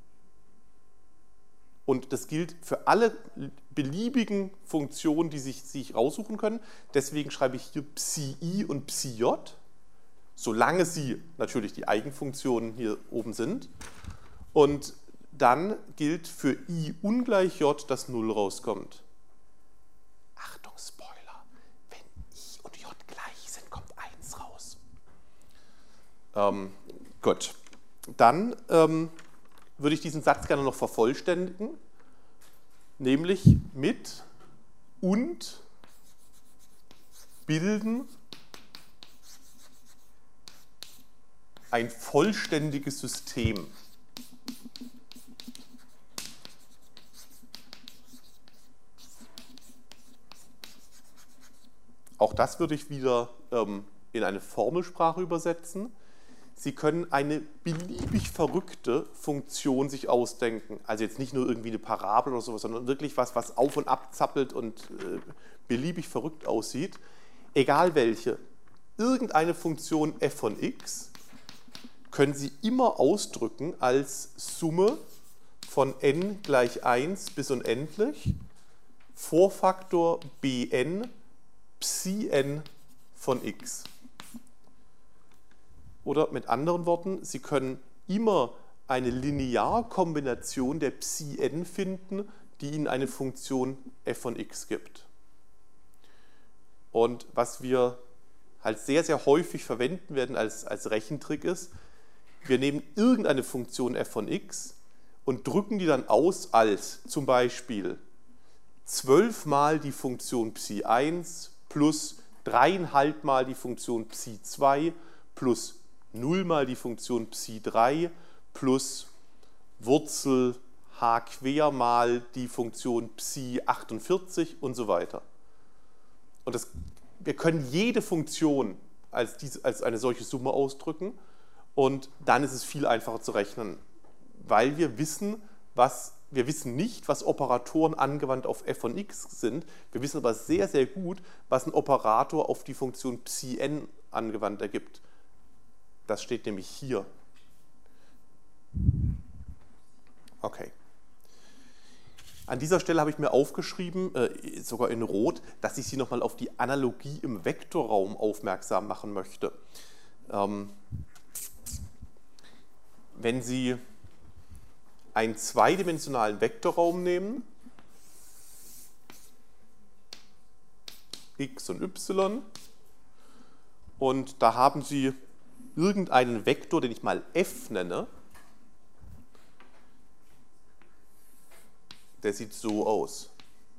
Und das gilt für alle beliebigen Funktionen, die sich, sich raussuchen können. Deswegen schreibe ich hier Psi i und Psi j, solange sie natürlich die Eigenfunktionen hier oben sind. Und dann gilt für i ungleich j, dass null rauskommt. Achtung, Spoiler, wenn i und j gleich sind, kommt eins raus. Ähm, gut, dann ähm, würde ich diesen Satz gerne noch vervollständigen, nämlich mit und bilden ein vollständiges System. Auch das würde ich wieder ähm, in eine Formelsprache übersetzen. Sie können eine beliebig verrückte Funktion sich ausdenken. Also jetzt nicht nur irgendwie eine Parabel oder sowas, sondern wirklich was, was auf und ab zappelt und äh, beliebig verrückt aussieht. Egal welche. Irgendeine Funktion f von x können Sie immer ausdrücken als Summe von n gleich eins bis unendlich, Vorfaktor bn Psi n von x. Oder mit anderen Worten, Sie können immer eine Linearkombination der Psi n finden, die Ihnen eine Funktion f von x gibt. Und was wir halt sehr, sehr häufig verwenden werden als, als Rechentrick ist, wir nehmen irgendeine Funktion f von x und drücken die dann aus als zum Beispiel zwölf mal die Funktion Psi eins plus dreieinhalb mal die Funktion Psi zwei plus null mal die Funktion Psi drei plus Wurzel h quer mal die Funktion Psi achtundvierzig und so weiter. Und das, wir können jede Funktion als, diese, als eine solche Summe ausdrücken und dann ist es viel einfacher zu rechnen, weil wir wissen, was, wir wissen nicht, was Operatoren angewandt auf f von x sind, wir wissen aber sehr, sehr gut, was ein Operator auf die Funktion Psi n angewandt ergibt. Das steht nämlich hier. Okay. An dieser Stelle habe ich mir aufgeschrieben, äh, sogar in Rot, dass ich Sie nochmal auf die Analogie im Vektorraum aufmerksam machen möchte. Ähm, wenn Sie einen zweidimensionalen Vektorraum nehmen, x und y, und da haben Sie irgendeinen Vektor, den ich mal f nenne. Der sieht so aus.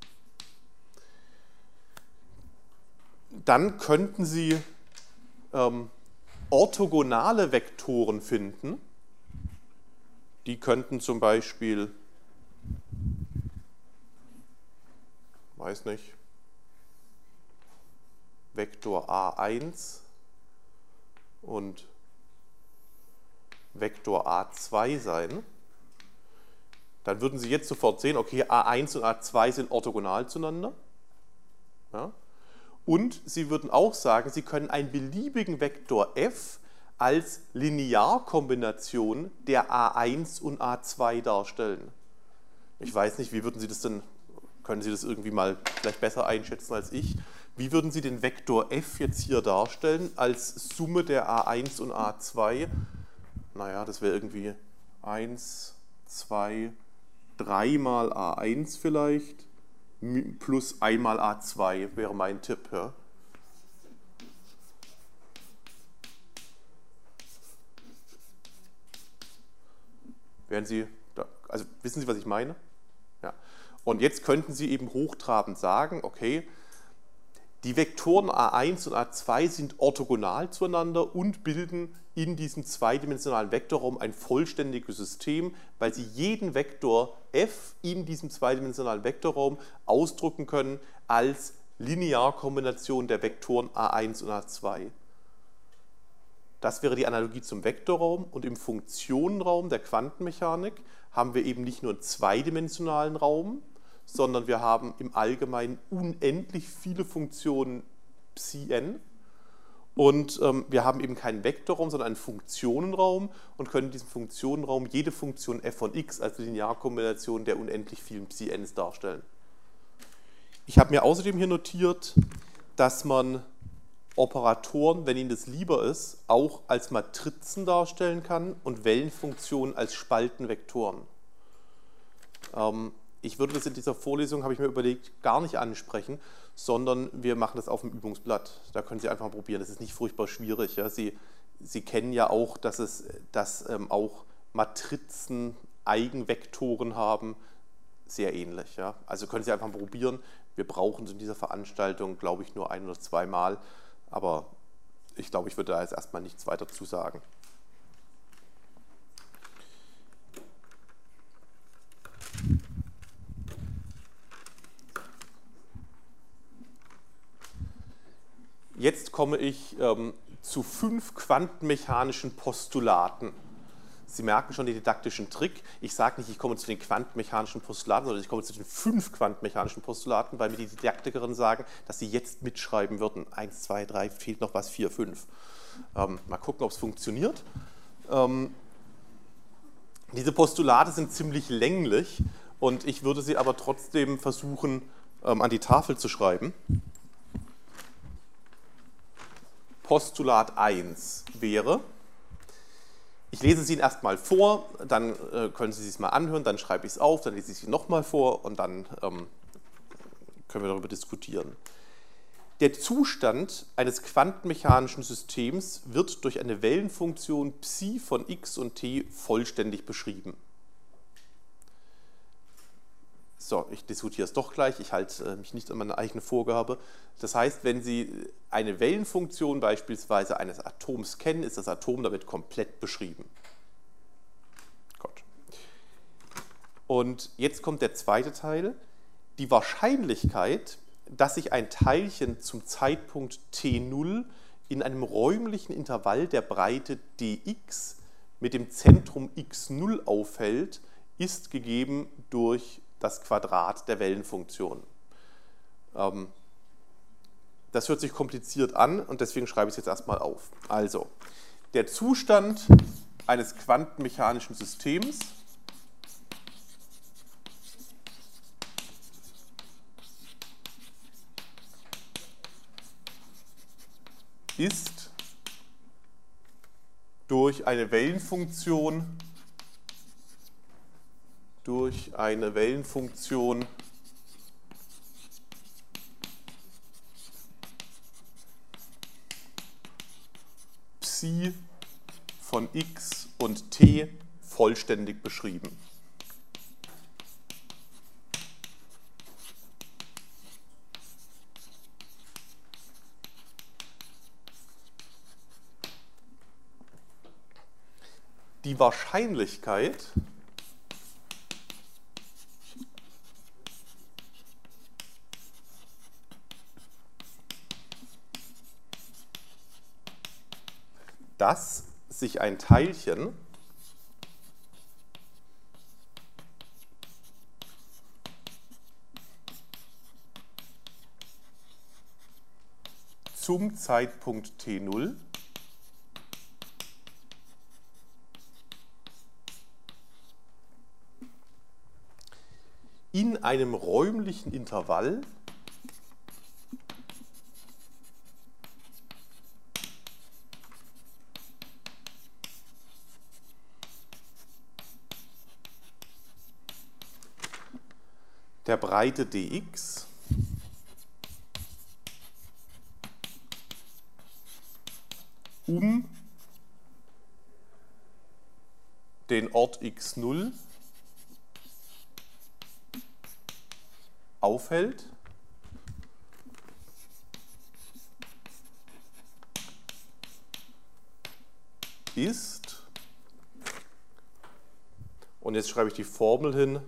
Dann könnten Sie ähm, orthogonale Vektoren finden. Die könnten zum Beispiel, weiß nicht, Vektor a eins und Vektor a zwei sein. Dann würden Sie jetzt sofort sehen, okay, a eins und a zwei sind orthogonal zueinander. Ja. Und Sie würden auch sagen, Sie können einen beliebigen Vektor f als Linearkombination der a eins und a zwei darstellen. Ich weiß nicht, wie würden Sie das denn, können Sie das irgendwie mal vielleicht besser einschätzen als ich? Wie würden Sie den Vektor f jetzt hier darstellen als Summe der a eins und a zwei? Naja, das wäre irgendwie eins, zwei, drei mal a eins vielleicht, plus einmal a zwei wäre mein Tipp. Ja. Werden Sie, da, also wissen Sie, was ich meine? Ja. Und jetzt könnten Sie eben hochtrabend sagen, okay, die Vektoren a eins und a zwei sind orthogonal zueinander und bilden in diesem zweidimensionalen Vektorraum ein vollständiges System, weil sie jeden Vektor f in diesem zweidimensionalen Vektorraum ausdrücken können als Linearkombination der Vektoren a eins und a zwei. Das wäre die Analogie zum Vektorraum, und im Funktionenraum der Quantenmechanik haben wir eben nicht nur einen zweidimensionalen Raum, sondern wir haben im Allgemeinen unendlich viele Funktionen Psi-n, und ähm, wir haben eben keinen Vektorraum, sondern einen Funktionenraum und können in diesem Funktionenraum jede Funktion f von x als Linearkombination der unendlich vielen Psi-n's darstellen. Ich habe mir außerdem hier notiert, dass man Operatoren, wenn Ihnen das lieber ist, auch als Matrizen darstellen kann und Wellenfunktionen als Spaltenvektoren. Ähm, Ich würde das in dieser Vorlesung, habe ich mir überlegt, gar nicht ansprechen, sondern wir machen das auf dem Übungsblatt. Da können Sie einfach mal probieren. Das ist nicht furchtbar schwierig. Ja. Sie, Sie kennen ja auch, dass, es, dass ähm, auch Matrizen Eigenvektoren haben. Sehr ähnlich. Ja. Also können Sie einfach mal probieren. Wir brauchen es in dieser Veranstaltung, glaube ich, nur ein oder zweimal. Aber ich glaube, ich würde da jetzt erstmal nichts weiter zu sagen. Jetzt komme ich ähm, zu fünf quantenmechanischen Postulaten. Sie merken schon den didaktischen Trick. Ich sage nicht, ich komme zu den quantenmechanischen Postulaten, sondern ich komme zu den fünf quantenmechanischen Postulaten, weil mir die Didaktikerinnen sagen, dass sie jetzt mitschreiben würden. Eins, zwei, drei, fehlt noch was, vier, fünf. Ähm, mal gucken, ob es funktioniert. Ähm, diese Postulate sind ziemlich länglich und ich würde sie aber trotzdem versuchen, ähm, an die Tafel zu schreiben. Postulat eins wäre, ich lese es Ihnen erstmal vor, dann äh, können Sie es mal anhören, dann schreibe ich es auf, dann lese ich es Ihnen nochmal vor und dann ähm, können wir darüber diskutieren. Der Zustand eines quantenmechanischen Systems wird durch eine Wellenfunktion Psi von x und t vollständig beschrieben. So, ich diskutiere es doch gleich, ich halte mich nicht an meine eigene Vorgabe. Das heißt, wenn Sie eine Wellenfunktion beispielsweise eines Atoms kennen, ist das Atom damit komplett beschrieben. Gut. Und jetzt kommt der zweite Teil. Die Wahrscheinlichkeit, dass sich ein Teilchen zum Zeitpunkt t null in einem räumlichen Intervall der Breite dx mit dem Zentrum x null aufhält, ist gegeben durch das Quadrat der Wellenfunktion. Das hört sich kompliziert an und deswegen schreibe ich es jetzt erstmal auf. Also, der Zustand eines quantenmechanischen Systems ist durch eine Wellenfunktion durch eine Wellenfunktion Psi von x und t vollständig beschrieben. Die Wahrscheinlichkeit, dass sich ein Teilchen zum Zeitpunkt t null in einem räumlichen Intervall der Breite dx um den Ort x null aufhält, ist, und jetzt schreibe ich die Formel hin,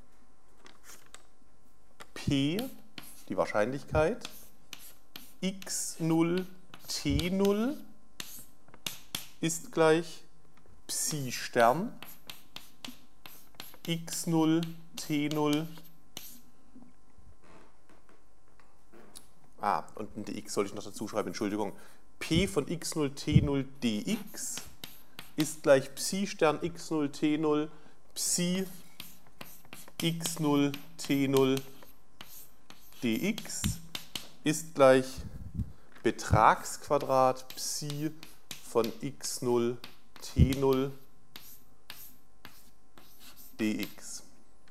P, die Wahrscheinlichkeit, x null t null ist gleich Psi Stern x null t null. Ah, und ein dx sollte ich noch dazu schreiben, Entschuldigung. P von x null t null dx ist gleich Psi Stern x null t null Psi x null t null dx ist gleich Betragsquadrat Psi von x null t null dx.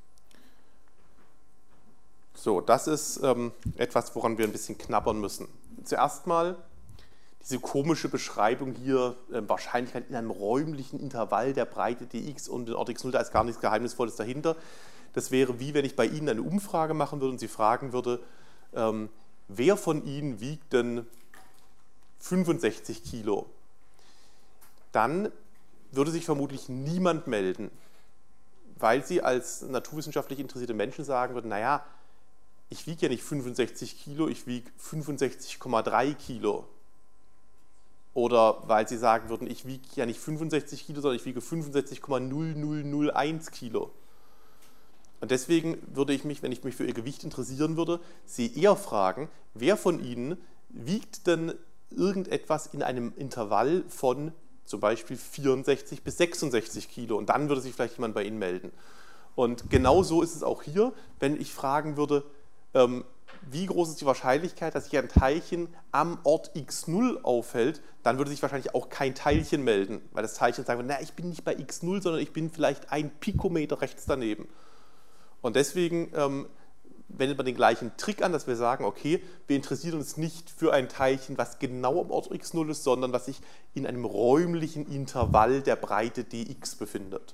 So, das ist ähm, etwas, woran wir ein bisschen knabbern müssen. Zuerst mal diese komische Beschreibung hier, äh, Wahrscheinlichkeit in einem räumlichen Intervall der Breite dx und den Ort x null, da ist gar nichts Geheimnisvolles dahinter. Das wäre wie wenn ich bei Ihnen eine Umfrage machen würde und Sie fragen würde, ähm, wer von Ihnen wiegt denn fünfundsechzig Kilo? Dann würde sich vermutlich niemand melden, weil Sie als naturwissenschaftlich interessierte Menschen sagen würden, naja, ich wiege ja nicht fünfundsechzig Kilo, ich wiege fünfundsechzig Komma drei Kilo. Oder weil Sie sagen würden, ich wiege ja nicht fünfundsechzig Kilo, sondern ich wiege fünfundsechzig Komma null null null eins Kilo. Und deswegen würde ich mich, wenn ich mich für Ihr Gewicht interessieren würde, Sie eher fragen, wer von Ihnen wiegt denn irgendetwas in einem Intervall von zum Beispiel vierundsechzig bis sechsundsechzig Kilo? Und dann würde sich vielleicht jemand bei Ihnen melden. Und genau so ist es auch hier, wenn ich fragen würde, ähm, wie groß ist die Wahrscheinlichkeit, dass sich ein Teilchen am Ort x null aufhält, dann würde sich wahrscheinlich auch kein Teilchen melden, weil das Teilchen sagen würde, na, ich bin nicht bei x null, sondern ich bin vielleicht ein Pikometer rechts daneben. Und deswegen ähm, wendet man den gleichen Trick an, dass wir sagen, okay, wir interessieren uns nicht für ein Teilchen, was genau am Ort x null ist, sondern was sich in einem räumlichen Intervall der Breite dx befindet.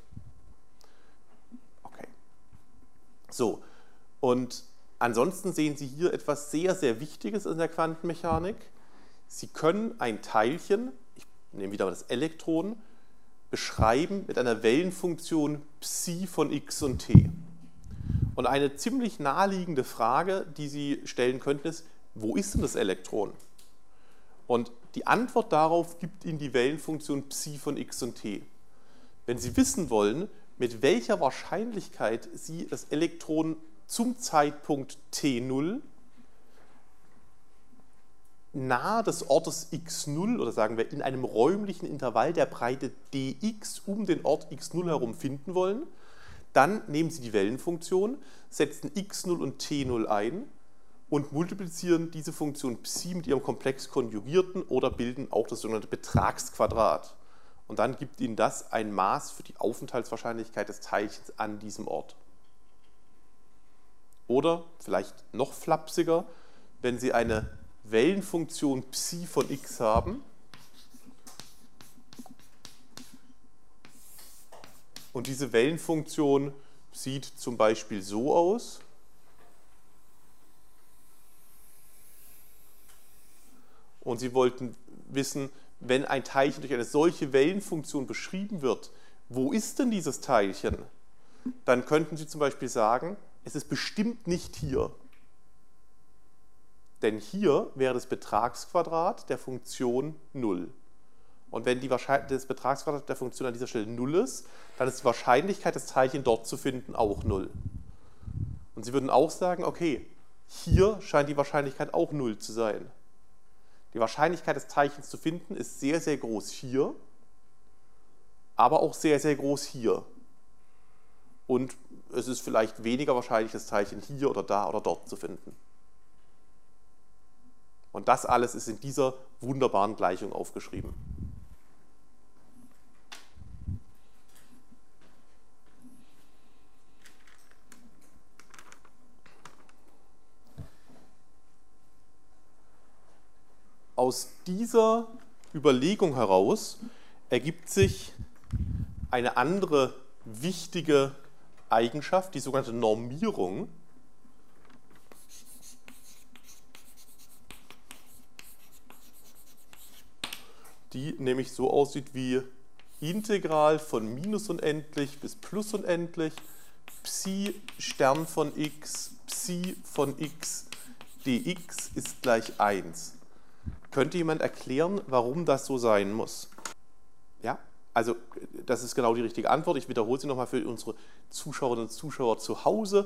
Okay. So, und ansonsten sehen Sie hier etwas sehr, sehr Wichtiges in der Quantenmechanik. Sie können ein Teilchen, ich nehme wieder das Elektron, beschreiben mit einer Wellenfunktion Psi von x und t. Und eine ziemlich naheliegende Frage, die Sie stellen könnten, ist, wo ist denn das Elektron? Und die Antwort darauf gibt Ihnen die Wellenfunktion Psi von x und t. Wenn Sie wissen wollen, mit welcher Wahrscheinlichkeit Sie das Elektron zum Zeitpunkt t null nahe des Ortes x null, oder sagen wir in einem räumlichen Intervall der Breite dx um den Ort x null herum finden wollen, dann nehmen Sie die Wellenfunktion, setzen x null und t null ein und multiplizieren diese Funktion Psi mit ihrem Komplex konjugierten oder bilden auch das sogenannte Betragsquadrat. Und dann gibt Ihnen das ein Maß für die Aufenthaltswahrscheinlichkeit des Teilchens an diesem Ort. Oder vielleicht noch flapsiger, wenn Sie eine Wellenfunktion Psi von x haben und diese Wellenfunktion sieht zum Beispiel so aus. Und Sie wollten wissen, wenn ein Teilchen durch eine solche Wellenfunktion beschrieben wird, wo ist denn dieses Teilchen? Dann könnten Sie zum Beispiel sagen, es ist bestimmt nicht hier. Denn hier wäre das Betragsquadrat der Funktion null. Und wenn die das Betragsquadrat der Funktion an dieser Stelle null ist, dann ist die Wahrscheinlichkeit, das Teilchen dort zu finden, auch null. Und Sie würden auch sagen, okay, hier scheint die Wahrscheinlichkeit auch null zu sein. Die Wahrscheinlichkeit des Teilchens zu finden ist sehr, sehr groß hier, aber auch sehr, sehr groß hier. Und es ist vielleicht weniger wahrscheinlich, das Teilchen hier oder da oder dort zu finden. Und das alles ist in dieser wunderbaren Gleichung aufgeschrieben. Aus dieser Überlegung heraus ergibt sich eine andere wichtige Eigenschaft, die sogenannte Normierung. Die nämlich so aussieht wie Integral von minus unendlich bis plus unendlich, Psi Stern von x, Psi von x dx ist gleich eins. Könnte jemand erklären, warum das so sein muss? Ja, also das ist genau die richtige Antwort. Ich wiederhole sie nochmal für unsere Zuschauerinnen und Zuschauer zu Hause.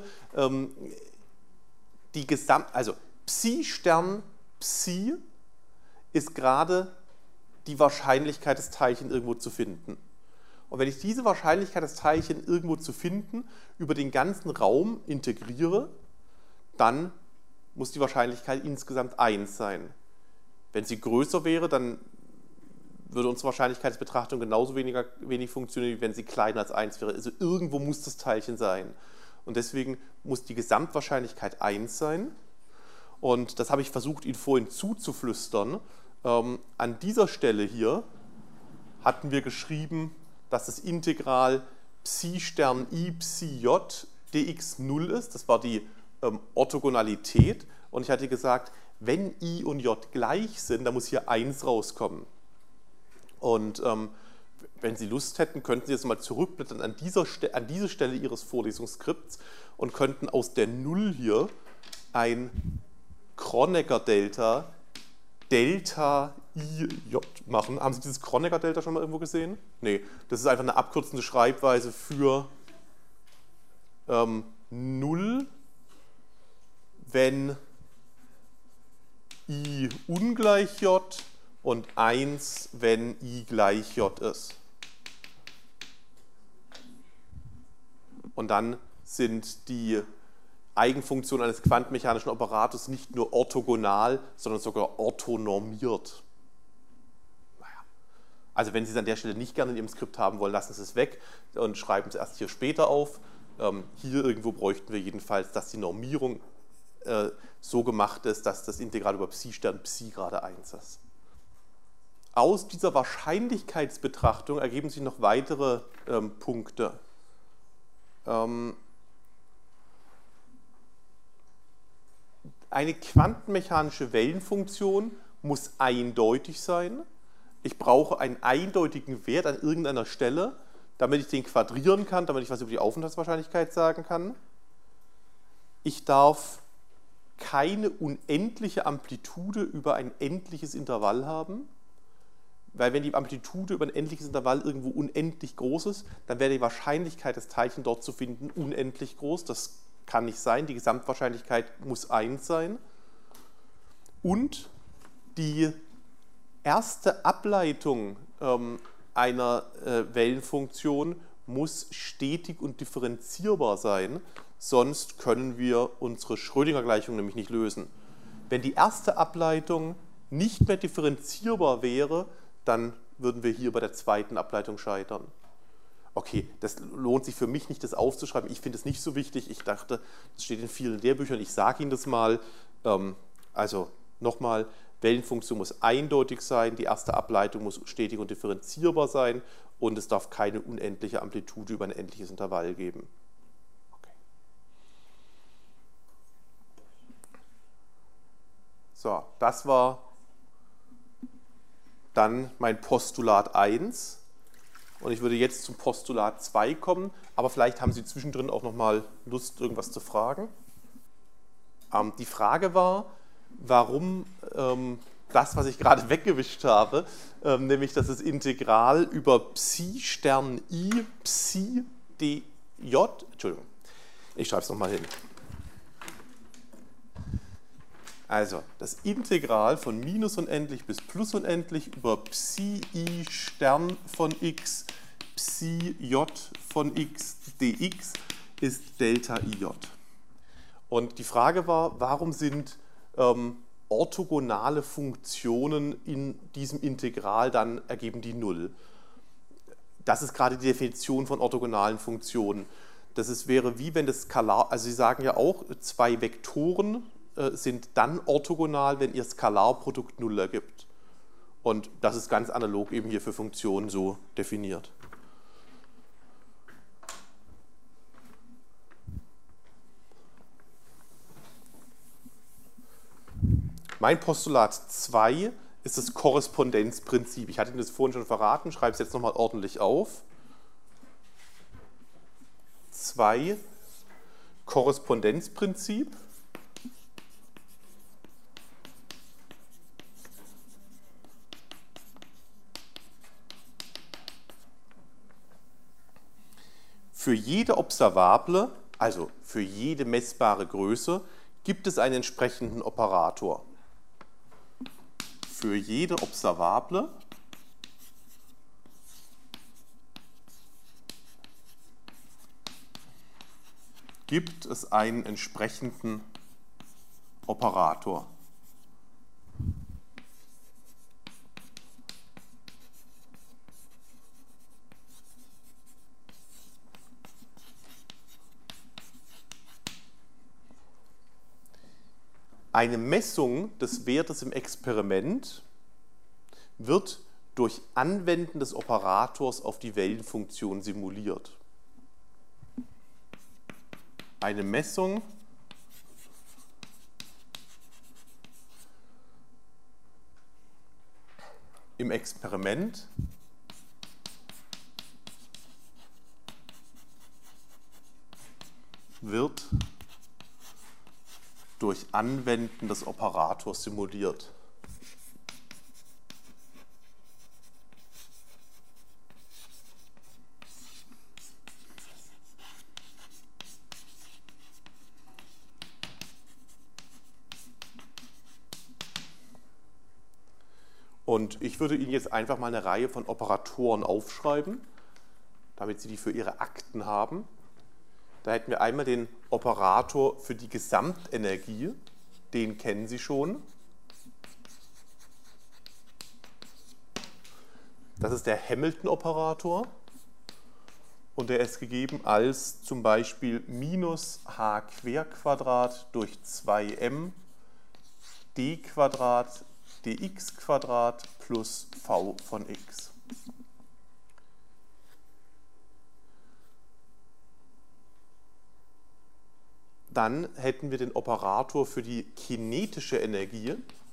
Die Gesamt, also Psi Stern Psi ist gerade die Wahrscheinlichkeit, das Teilchen irgendwo zu finden. Und wenn ich diese Wahrscheinlichkeit, das Teilchen irgendwo zu finden, über den ganzen Raum integriere, dann muss die Wahrscheinlichkeit insgesamt eins sein. Wenn sie größer wäre, dann würde unsere Wahrscheinlichkeitsbetrachtung genauso weniger, wenig funktionieren, wie wenn sie kleiner als eins wäre. Also irgendwo muss das Teilchen sein. Und deswegen muss die Gesamtwahrscheinlichkeit eins sein. Und das habe ich versucht, Ihnen vorhin zuzuflüstern. Ähm, an dieser Stelle hier hatten wir geschrieben, dass das Integral Psi Stern i Psi j dx null ist. Das war die ähm, Orthogonalität. Und ich hatte gesagt, wenn i und j gleich sind, dann muss hier eins rauskommen. Und ähm, wenn Sie Lust hätten, könnten Sie jetzt mal zurückblättern an, dieser an diese Stelle Ihres Vorlesungsskripts und könnten aus der null hier ein Kronecker-Delta Delta I J machen. Haben Sie dieses Kronecker-Delta schon mal irgendwo gesehen? Nee, das ist einfach eine abkürzende Schreibweise für ähm, null, wenn I ungleich J und eins, wenn I gleich J ist. Und dann sind die Eigenfunktionen eines quantenmechanischen Operators nicht nur orthogonal, sondern sogar orthonormiert. Naja. Also wenn Sie es an der Stelle nicht gerne in Ihrem Skript haben wollen, lassen Sie es weg und schreiben es erst hier später auf. Ähm, hier irgendwo bräuchten wir jedenfalls, dass die Normierung äh, so gemacht ist, dass das Integral über Psi Stern Psi gerade eins ist. Aus dieser Wahrscheinlichkeitsbetrachtung ergeben sich noch weitere ähm, Punkte. Ähm, Eine quantenmechanische Wellenfunktion muss eindeutig sein. Ich brauche einen eindeutigen Wert an irgendeiner Stelle, damit ich den quadrieren kann, damit ich was über die Aufenthaltswahrscheinlichkeit sagen kann. Ich darf keine unendliche Amplitude über ein endliches Intervall haben, weil wenn die Amplitude über ein endliches Intervall irgendwo unendlich groß ist, dann wäre die Wahrscheinlichkeit, das Teilchen dort zu finden, unendlich groß. Das kann nicht sein, die Gesamtwahrscheinlichkeit muss eins sein. Und die erste Ableitung ähm, einer äh, Wellenfunktion muss stetig und differenzierbar sein, sonst können wir unsere Schrödinger-Gleichung nämlich nicht lösen. Wenn die erste Ableitung nicht mehr differenzierbar wäre, dann würden wir hier bei der zweiten Ableitung scheitern. okay, das lohnt sich für mich nicht, das aufzuschreiben. Ich finde es nicht so wichtig. Ich dachte, das steht in vielen Lehrbüchern. Ich sage Ihnen das mal. Ähm, also nochmal, Wellenfunktion muss eindeutig sein. Die erste Ableitung muss stetig und differenzierbar sein. Und es darf keine unendliche Amplitude über ein endliches Intervall geben. Okay. So, das war dann mein Postulat eins. Und ich würde jetzt zum Postulat zwei kommen, aber vielleicht haben Sie zwischendrin auch noch mal Lust, irgendwas zu fragen. Ähm, die Frage war, warum ähm, das, was ich gerade weggewischt habe, ähm, nämlich dass das Integral über Psi Stern I Psi dj, Entschuldigung, ich schreibe es nochmal hin. Also, das Integral von minus unendlich bis plus unendlich über Psi I Stern von x, Psi j von x dx ist Delta ij. Und die Frage war, warum sind ähm, orthogonale Funktionen in diesem Integral dann ergeben die Null? Das ist gerade die Definition von orthogonalen Funktionen. Das ist, wäre wie wenn das Skalar, also Sie sagen ja auch, zwei Vektoren sind dann orthogonal, wenn ihr Skalarprodukt Null ergibt. Und das ist ganz analog eben hier für Funktionen so definiert. Mein Postulat zwei ist das Korrespondenzprinzip. Ich hatte Ihnen das vorhin schon verraten, schreibe es jetzt nochmal ordentlich auf. zwei Korrespondenzprinzip. Für jede Observable, also für jede messbare Größe, gibt es einen entsprechenden Operator. Für jede Observable gibt es einen entsprechenden Operator. Eine Messung des Wertes im Experiment wird durch Anwenden des Operators auf die Wellenfunktion simuliert. Eine Messung im Experiment wird durch Anwenden des Operators simuliert. Und ich würde Ihnen jetzt einfach mal eine Reihe von Operatoren aufschreiben, damit Sie die für Ihre Akten haben. Da hätten wir einmal den Operator für die Gesamtenergie, den kennen Sie schon. Das ist der Hamilton-Operator und der ist gegeben als zum Beispiel minus h Querquadrat durch zwei m d Quadrat dx Quadrat plus v von x. Dann hätten wir den Operator für die kinetische Energie.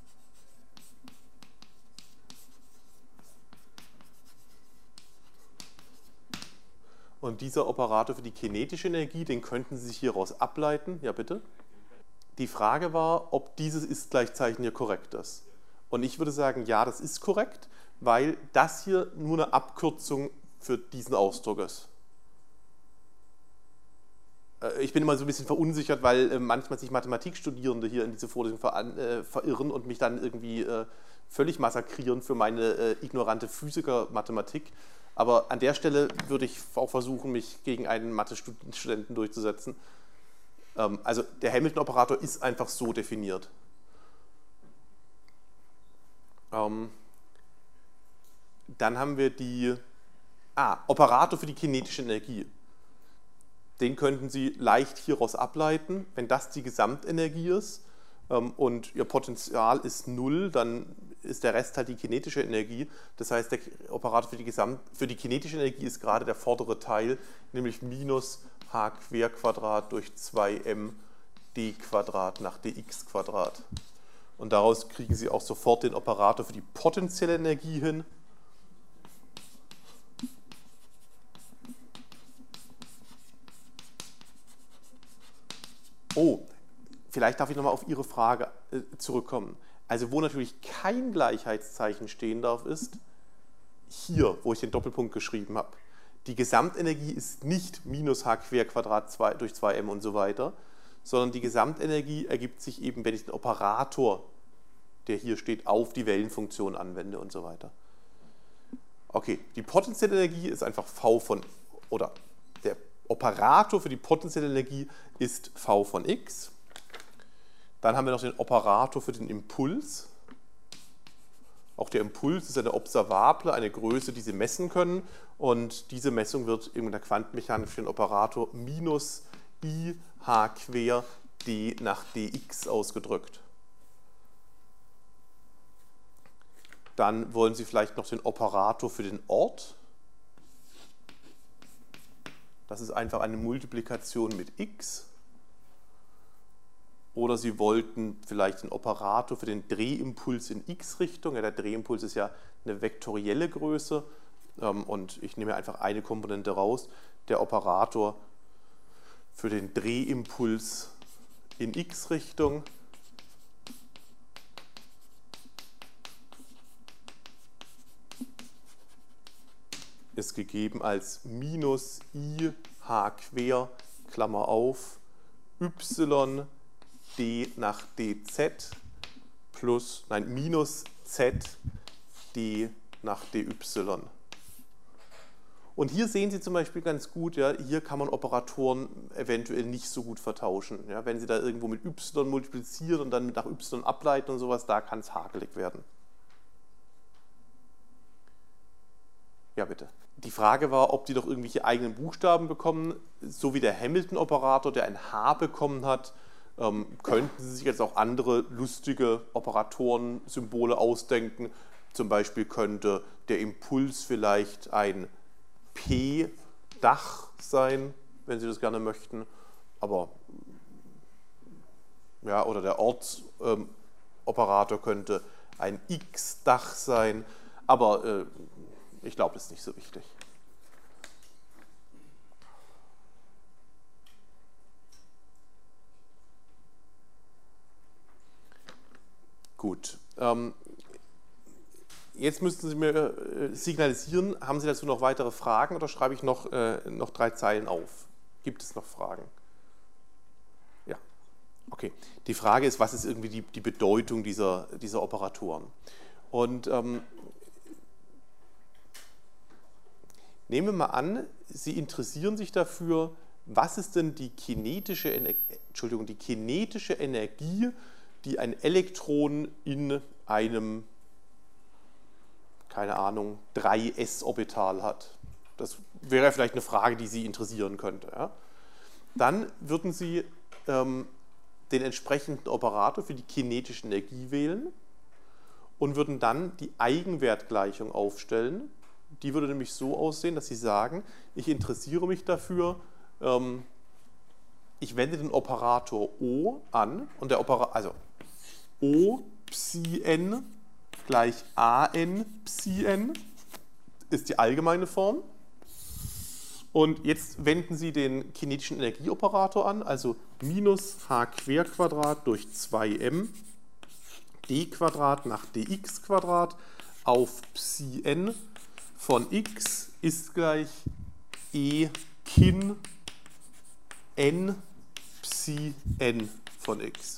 Und dieser Operator für die kinetische Energie, den könnten Sie sich hieraus ableiten. Ja, bitte. Die Frage war, ob dieses Ist-Gleichzeichen hier korrekt ist. Und ich würde sagen, ja, das ist korrekt, weil das hier nur eine Abkürzung für diesen Ausdruck ist. Ich bin immer so ein bisschen verunsichert, weil manchmal sich Mathematikstudierende hier in diese Vorlesung verirren und mich dann irgendwie völlig massakrieren für meine ignorante Physiker-Mathematik. Aber an der Stelle würde ich auch versuchen, mich gegen einen Mathe-Studenten durchzusetzen. Also der Hamilton-Operator ist einfach so definiert. Dann haben wir die Ah, Operator für die kinetische Energie. Den könnten Sie leicht hieraus ableiten. Wenn das die Gesamtenergie ist ähm, und Ihr Potential ist null, dann ist der Rest halt die kinetische Energie. Das heißt, der Operator für die, Gesamt, für die kinetische Energie ist gerade der vordere Teil, nämlich minus h quer Quadrat durch zwei m d Quadrat nach dx Quadrat. Und daraus kriegen Sie auch sofort den Operator für die potenzielle Energie hin. Oh, vielleicht darf ich nochmal auf Ihre Frage äh, zurückkommen. Also wo natürlich kein Gleichheitszeichen stehen darf, ist hier, wo ich den Doppelpunkt geschrieben habe. Die Gesamtenergie ist nicht minus h quer Quadrat durch zwei m und so weiter, sondern die Gesamtenergie ergibt sich eben, wenn ich den Operator, der hier steht, auf die Wellenfunktion anwende und so weiter. Okay, die potenzielle Energie ist einfach v von, oder der Operator für die potenzielle Energie ist v von x. Dann haben wir noch den Operator für den Impuls. Auch der Impuls ist eine Observable, eine Größe, die Sie messen können. Und diese Messung wird in der Quantenmechanik für den Operator minus i h quer d nach dx ausgedrückt. Dann wollen Sie vielleicht noch den Operator für den Ort. Das ist einfach eine Multiplikation mit x. Oder Sie wollten vielleicht einen Operator für den Drehimpuls in x-Richtung. Ja, der Drehimpuls ist ja eine vektorielle Größe und ich nehme einfach eine Komponente raus. Der Operator für den Drehimpuls in x-Richtung ist gegeben als minus i h quer, Klammer auf, y d nach dz plus, nein, minus z d nach dy. Und hier sehen Sie zum Beispiel ganz gut, ja, hier kann man Operatoren eventuell nicht so gut vertauschen. Ja, wenn Sie da irgendwo mit y multiplizieren und dann nach y ableiten und sowas, da kann es hakelig werden. Ja, bitte. Die Frage war, ob die doch irgendwelche eigenen Buchstaben bekommen, so wie der Hamilton-Operator, der ein H bekommen hat. Ähm, könnten Sie sich jetzt auch andere lustige Operatoren-Symbole ausdenken? Zum Beispiel könnte der Impuls vielleicht ein P-Dach sein, wenn Sie das gerne möchten. Aber ja, oder der Ortsoperator ähm, könnte ein X-Dach sein. Aber äh, ich glaube, das ist nicht so wichtig. Gut. Ähm, jetzt müssten Sie mir äh, signalisieren, haben Sie dazu noch weitere Fragen oder schreibe ich noch, äh, noch drei Zeilen auf? Gibt es noch Fragen? Ja. Okay. Die Frage ist, was ist irgendwie die, die Bedeutung dieser, dieser Operatoren? Und ähm, nehmen wir mal an, Sie interessieren sich dafür, was ist denn die kinetische, Entschuldigung, die kinetische Energie, die ein Elektron in einem, keine Ahnung, drei s Orbital hat. Das wäre vielleicht eine Frage, die Sie interessieren könnte. Ja? Dann würden Sie ähm, den entsprechenden Operator für die kinetische Energie wählen und würden dann die Eigenwertgleichung aufstellen. Die würde nämlich so aussehen, dass Sie sagen, ich interessiere mich dafür, ähm, ich wende den Operator O an und der Operator, also O Psi n gleich A n Psi n ist die allgemeine Form. Und jetzt wenden Sie den kinetischen Energieoperator an, also minus h quer Quadrat durch zwei m d Quadrat nach dx Quadrat auf Psi n von x ist gleich E kin n Psi n von x.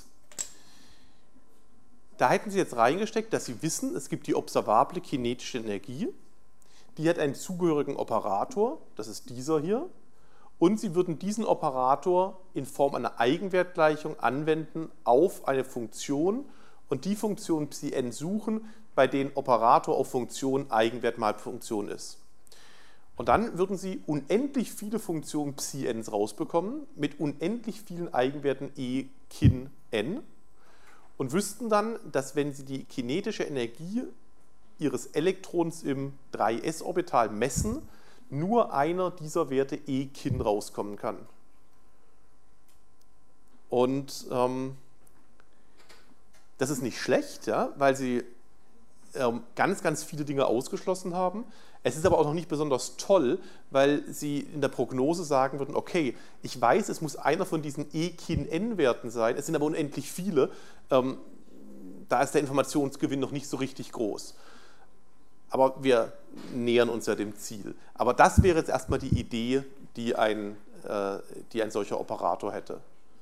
Da hätten Sie jetzt reingesteckt, dass Sie wissen, es gibt die observable kinetische Energie, die hat einen zugehörigen Operator, das ist dieser hier, und Sie würden diesen Operator in Form einer Eigenwertgleichung anwenden auf eine Funktion und die Funktion Psi n suchen, bei denen Operator auf Funktion Eigenwert mal Funktion ist. Und dann würden Sie unendlich viele Funktionen Psi-n's rausbekommen, mit unendlich vielen Eigenwerten E kin n und wüssten dann, dass wenn Sie die kinetische Energie Ihres Elektrons im drei s Orbital messen, nur einer dieser Werte E kin rauskommen kann. Und ähm, das ist nicht schlecht, ja, weil Sie ähm, ganz, ganz viele Dinge ausgeschlossen haben. Es ist aber auch noch nicht besonders toll, weil Sie in der Prognose sagen würden, okay, ich weiß, es muss einer von diesen E kin n Werten sein, es sind aber unendlich viele, ähm, da ist der Informationsgewinn noch nicht so richtig groß. Aber wir nähern uns ja dem Ziel. Aber das wäre jetzt erstmal die Idee, die ein, äh, die ein solcher Operator hätte.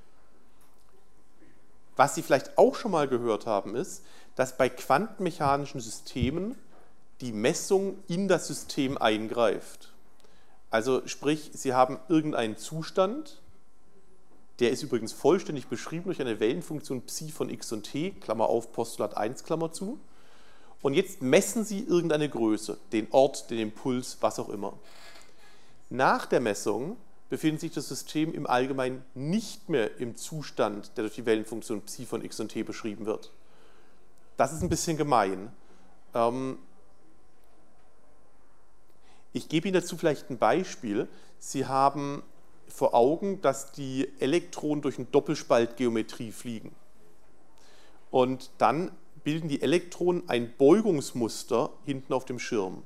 Was Sie vielleicht auch schon mal gehört haben, ist, dass bei quantenmechanischen Systemen die Messung in das System eingreift. Also sprich, Sie haben irgendeinen Zustand, der ist übrigens vollständig beschrieben durch eine Wellenfunktion Psi von x und t, Klammer auf, Postulat eins, Klammer zu. Und jetzt messen Sie irgendeine Größe, den Ort, den Impuls, was auch immer. Nach der Messung befindet sich das System im Allgemeinen nicht mehr im Zustand, der durch die Wellenfunktion Psi von x und t beschrieben wird. Das ist ein bisschen gemein. Ähm ich gebe Ihnen dazu vielleicht ein Beispiel. Sie haben vor Augen, dass die Elektronen durch eine Doppelspaltgeometrie fliegen. Und dann bilden die Elektronen ein Beugungsmuster hinten auf dem Schirm.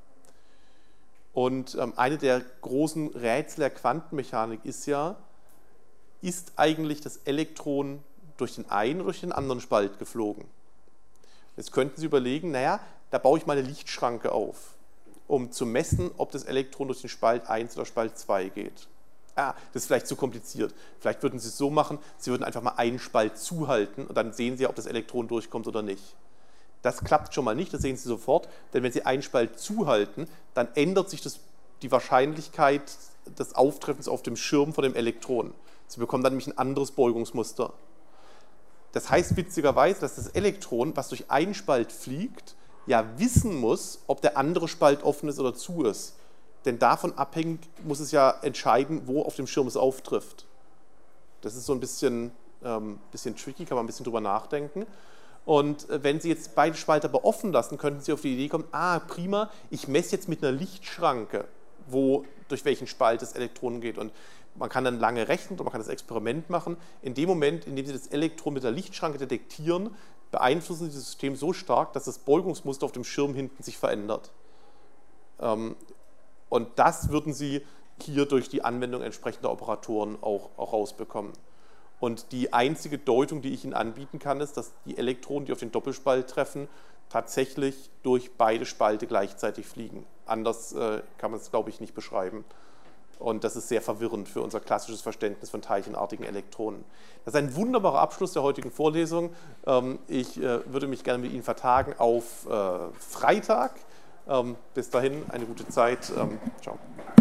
Und ähm, eine der großen Rätsel der Quantenmechanik ist ja, ist eigentlich das Elektron durch den einen oder durch den anderen Spalt geflogen? Jetzt könnten Sie überlegen, naja, da baue ich mal eine Lichtschranke auf, um zu messen, ob das Elektron durch den Spalt eins oder Spalt zwei geht. Ah, das ist vielleicht zu kompliziert. Vielleicht würden Sie es so machen, Sie würden einfach mal einen Spalt zuhalten und dann sehen Sie, ob das Elektron durchkommt oder nicht. Das klappt schon mal nicht, das sehen Sie sofort, denn wenn Sie einen Spalt zuhalten, dann ändert sich das, die Wahrscheinlichkeit des Auftreffens auf dem Schirm von dem Elektron. Sie bekommen dann nämlich ein anderes Beugungsmuster. Das heißt witzigerweise, dass das Elektron, was durch einen Spalt fliegt, ja wissen muss, ob der andere Spalt offen ist oder zu ist. Denn davon abhängig muss es ja entscheiden, wo auf dem Schirm es auftrifft. Das ist so ein bisschen, ähm, bisschen tricky, kann man ein bisschen drüber nachdenken. Und wenn Sie jetzt beide Spalte aber offen lassen, könnten Sie auf die Idee kommen, ah prima, ich messe jetzt mit einer Lichtschranke, wo, durch welchen Spalt das Elektron geht. Und man kann dann lange rechnen oder man kann das Experiment machen. In dem Moment, in dem Sie das Elektron mit der Lichtschranke detektieren, beeinflussen Sie das System so stark, dass das Beugungsmuster auf dem Schirm hinten sich verändert. Ähm, Und das würden Sie hier durch die Anwendung entsprechender Operatoren auch, auch rausbekommen. Und die einzige Deutung, die ich Ihnen anbieten kann, ist, dass die Elektronen, die auf den Doppelspalt treffen, tatsächlich durch beide Spalte gleichzeitig fliegen. Anders äh, kann man es, glaube ich, nicht beschreiben. Und das ist sehr verwirrend für unser klassisches Verständnis von teilchenartigen Elektronen. Das ist ein wunderbarer Abschluss der heutigen Vorlesung. Ähm, ich äh, würde mich gerne mit Ihnen vertagen auf äh, Freitag. Ähm, bis dahin eine gute Zeit. Ähm, ciao.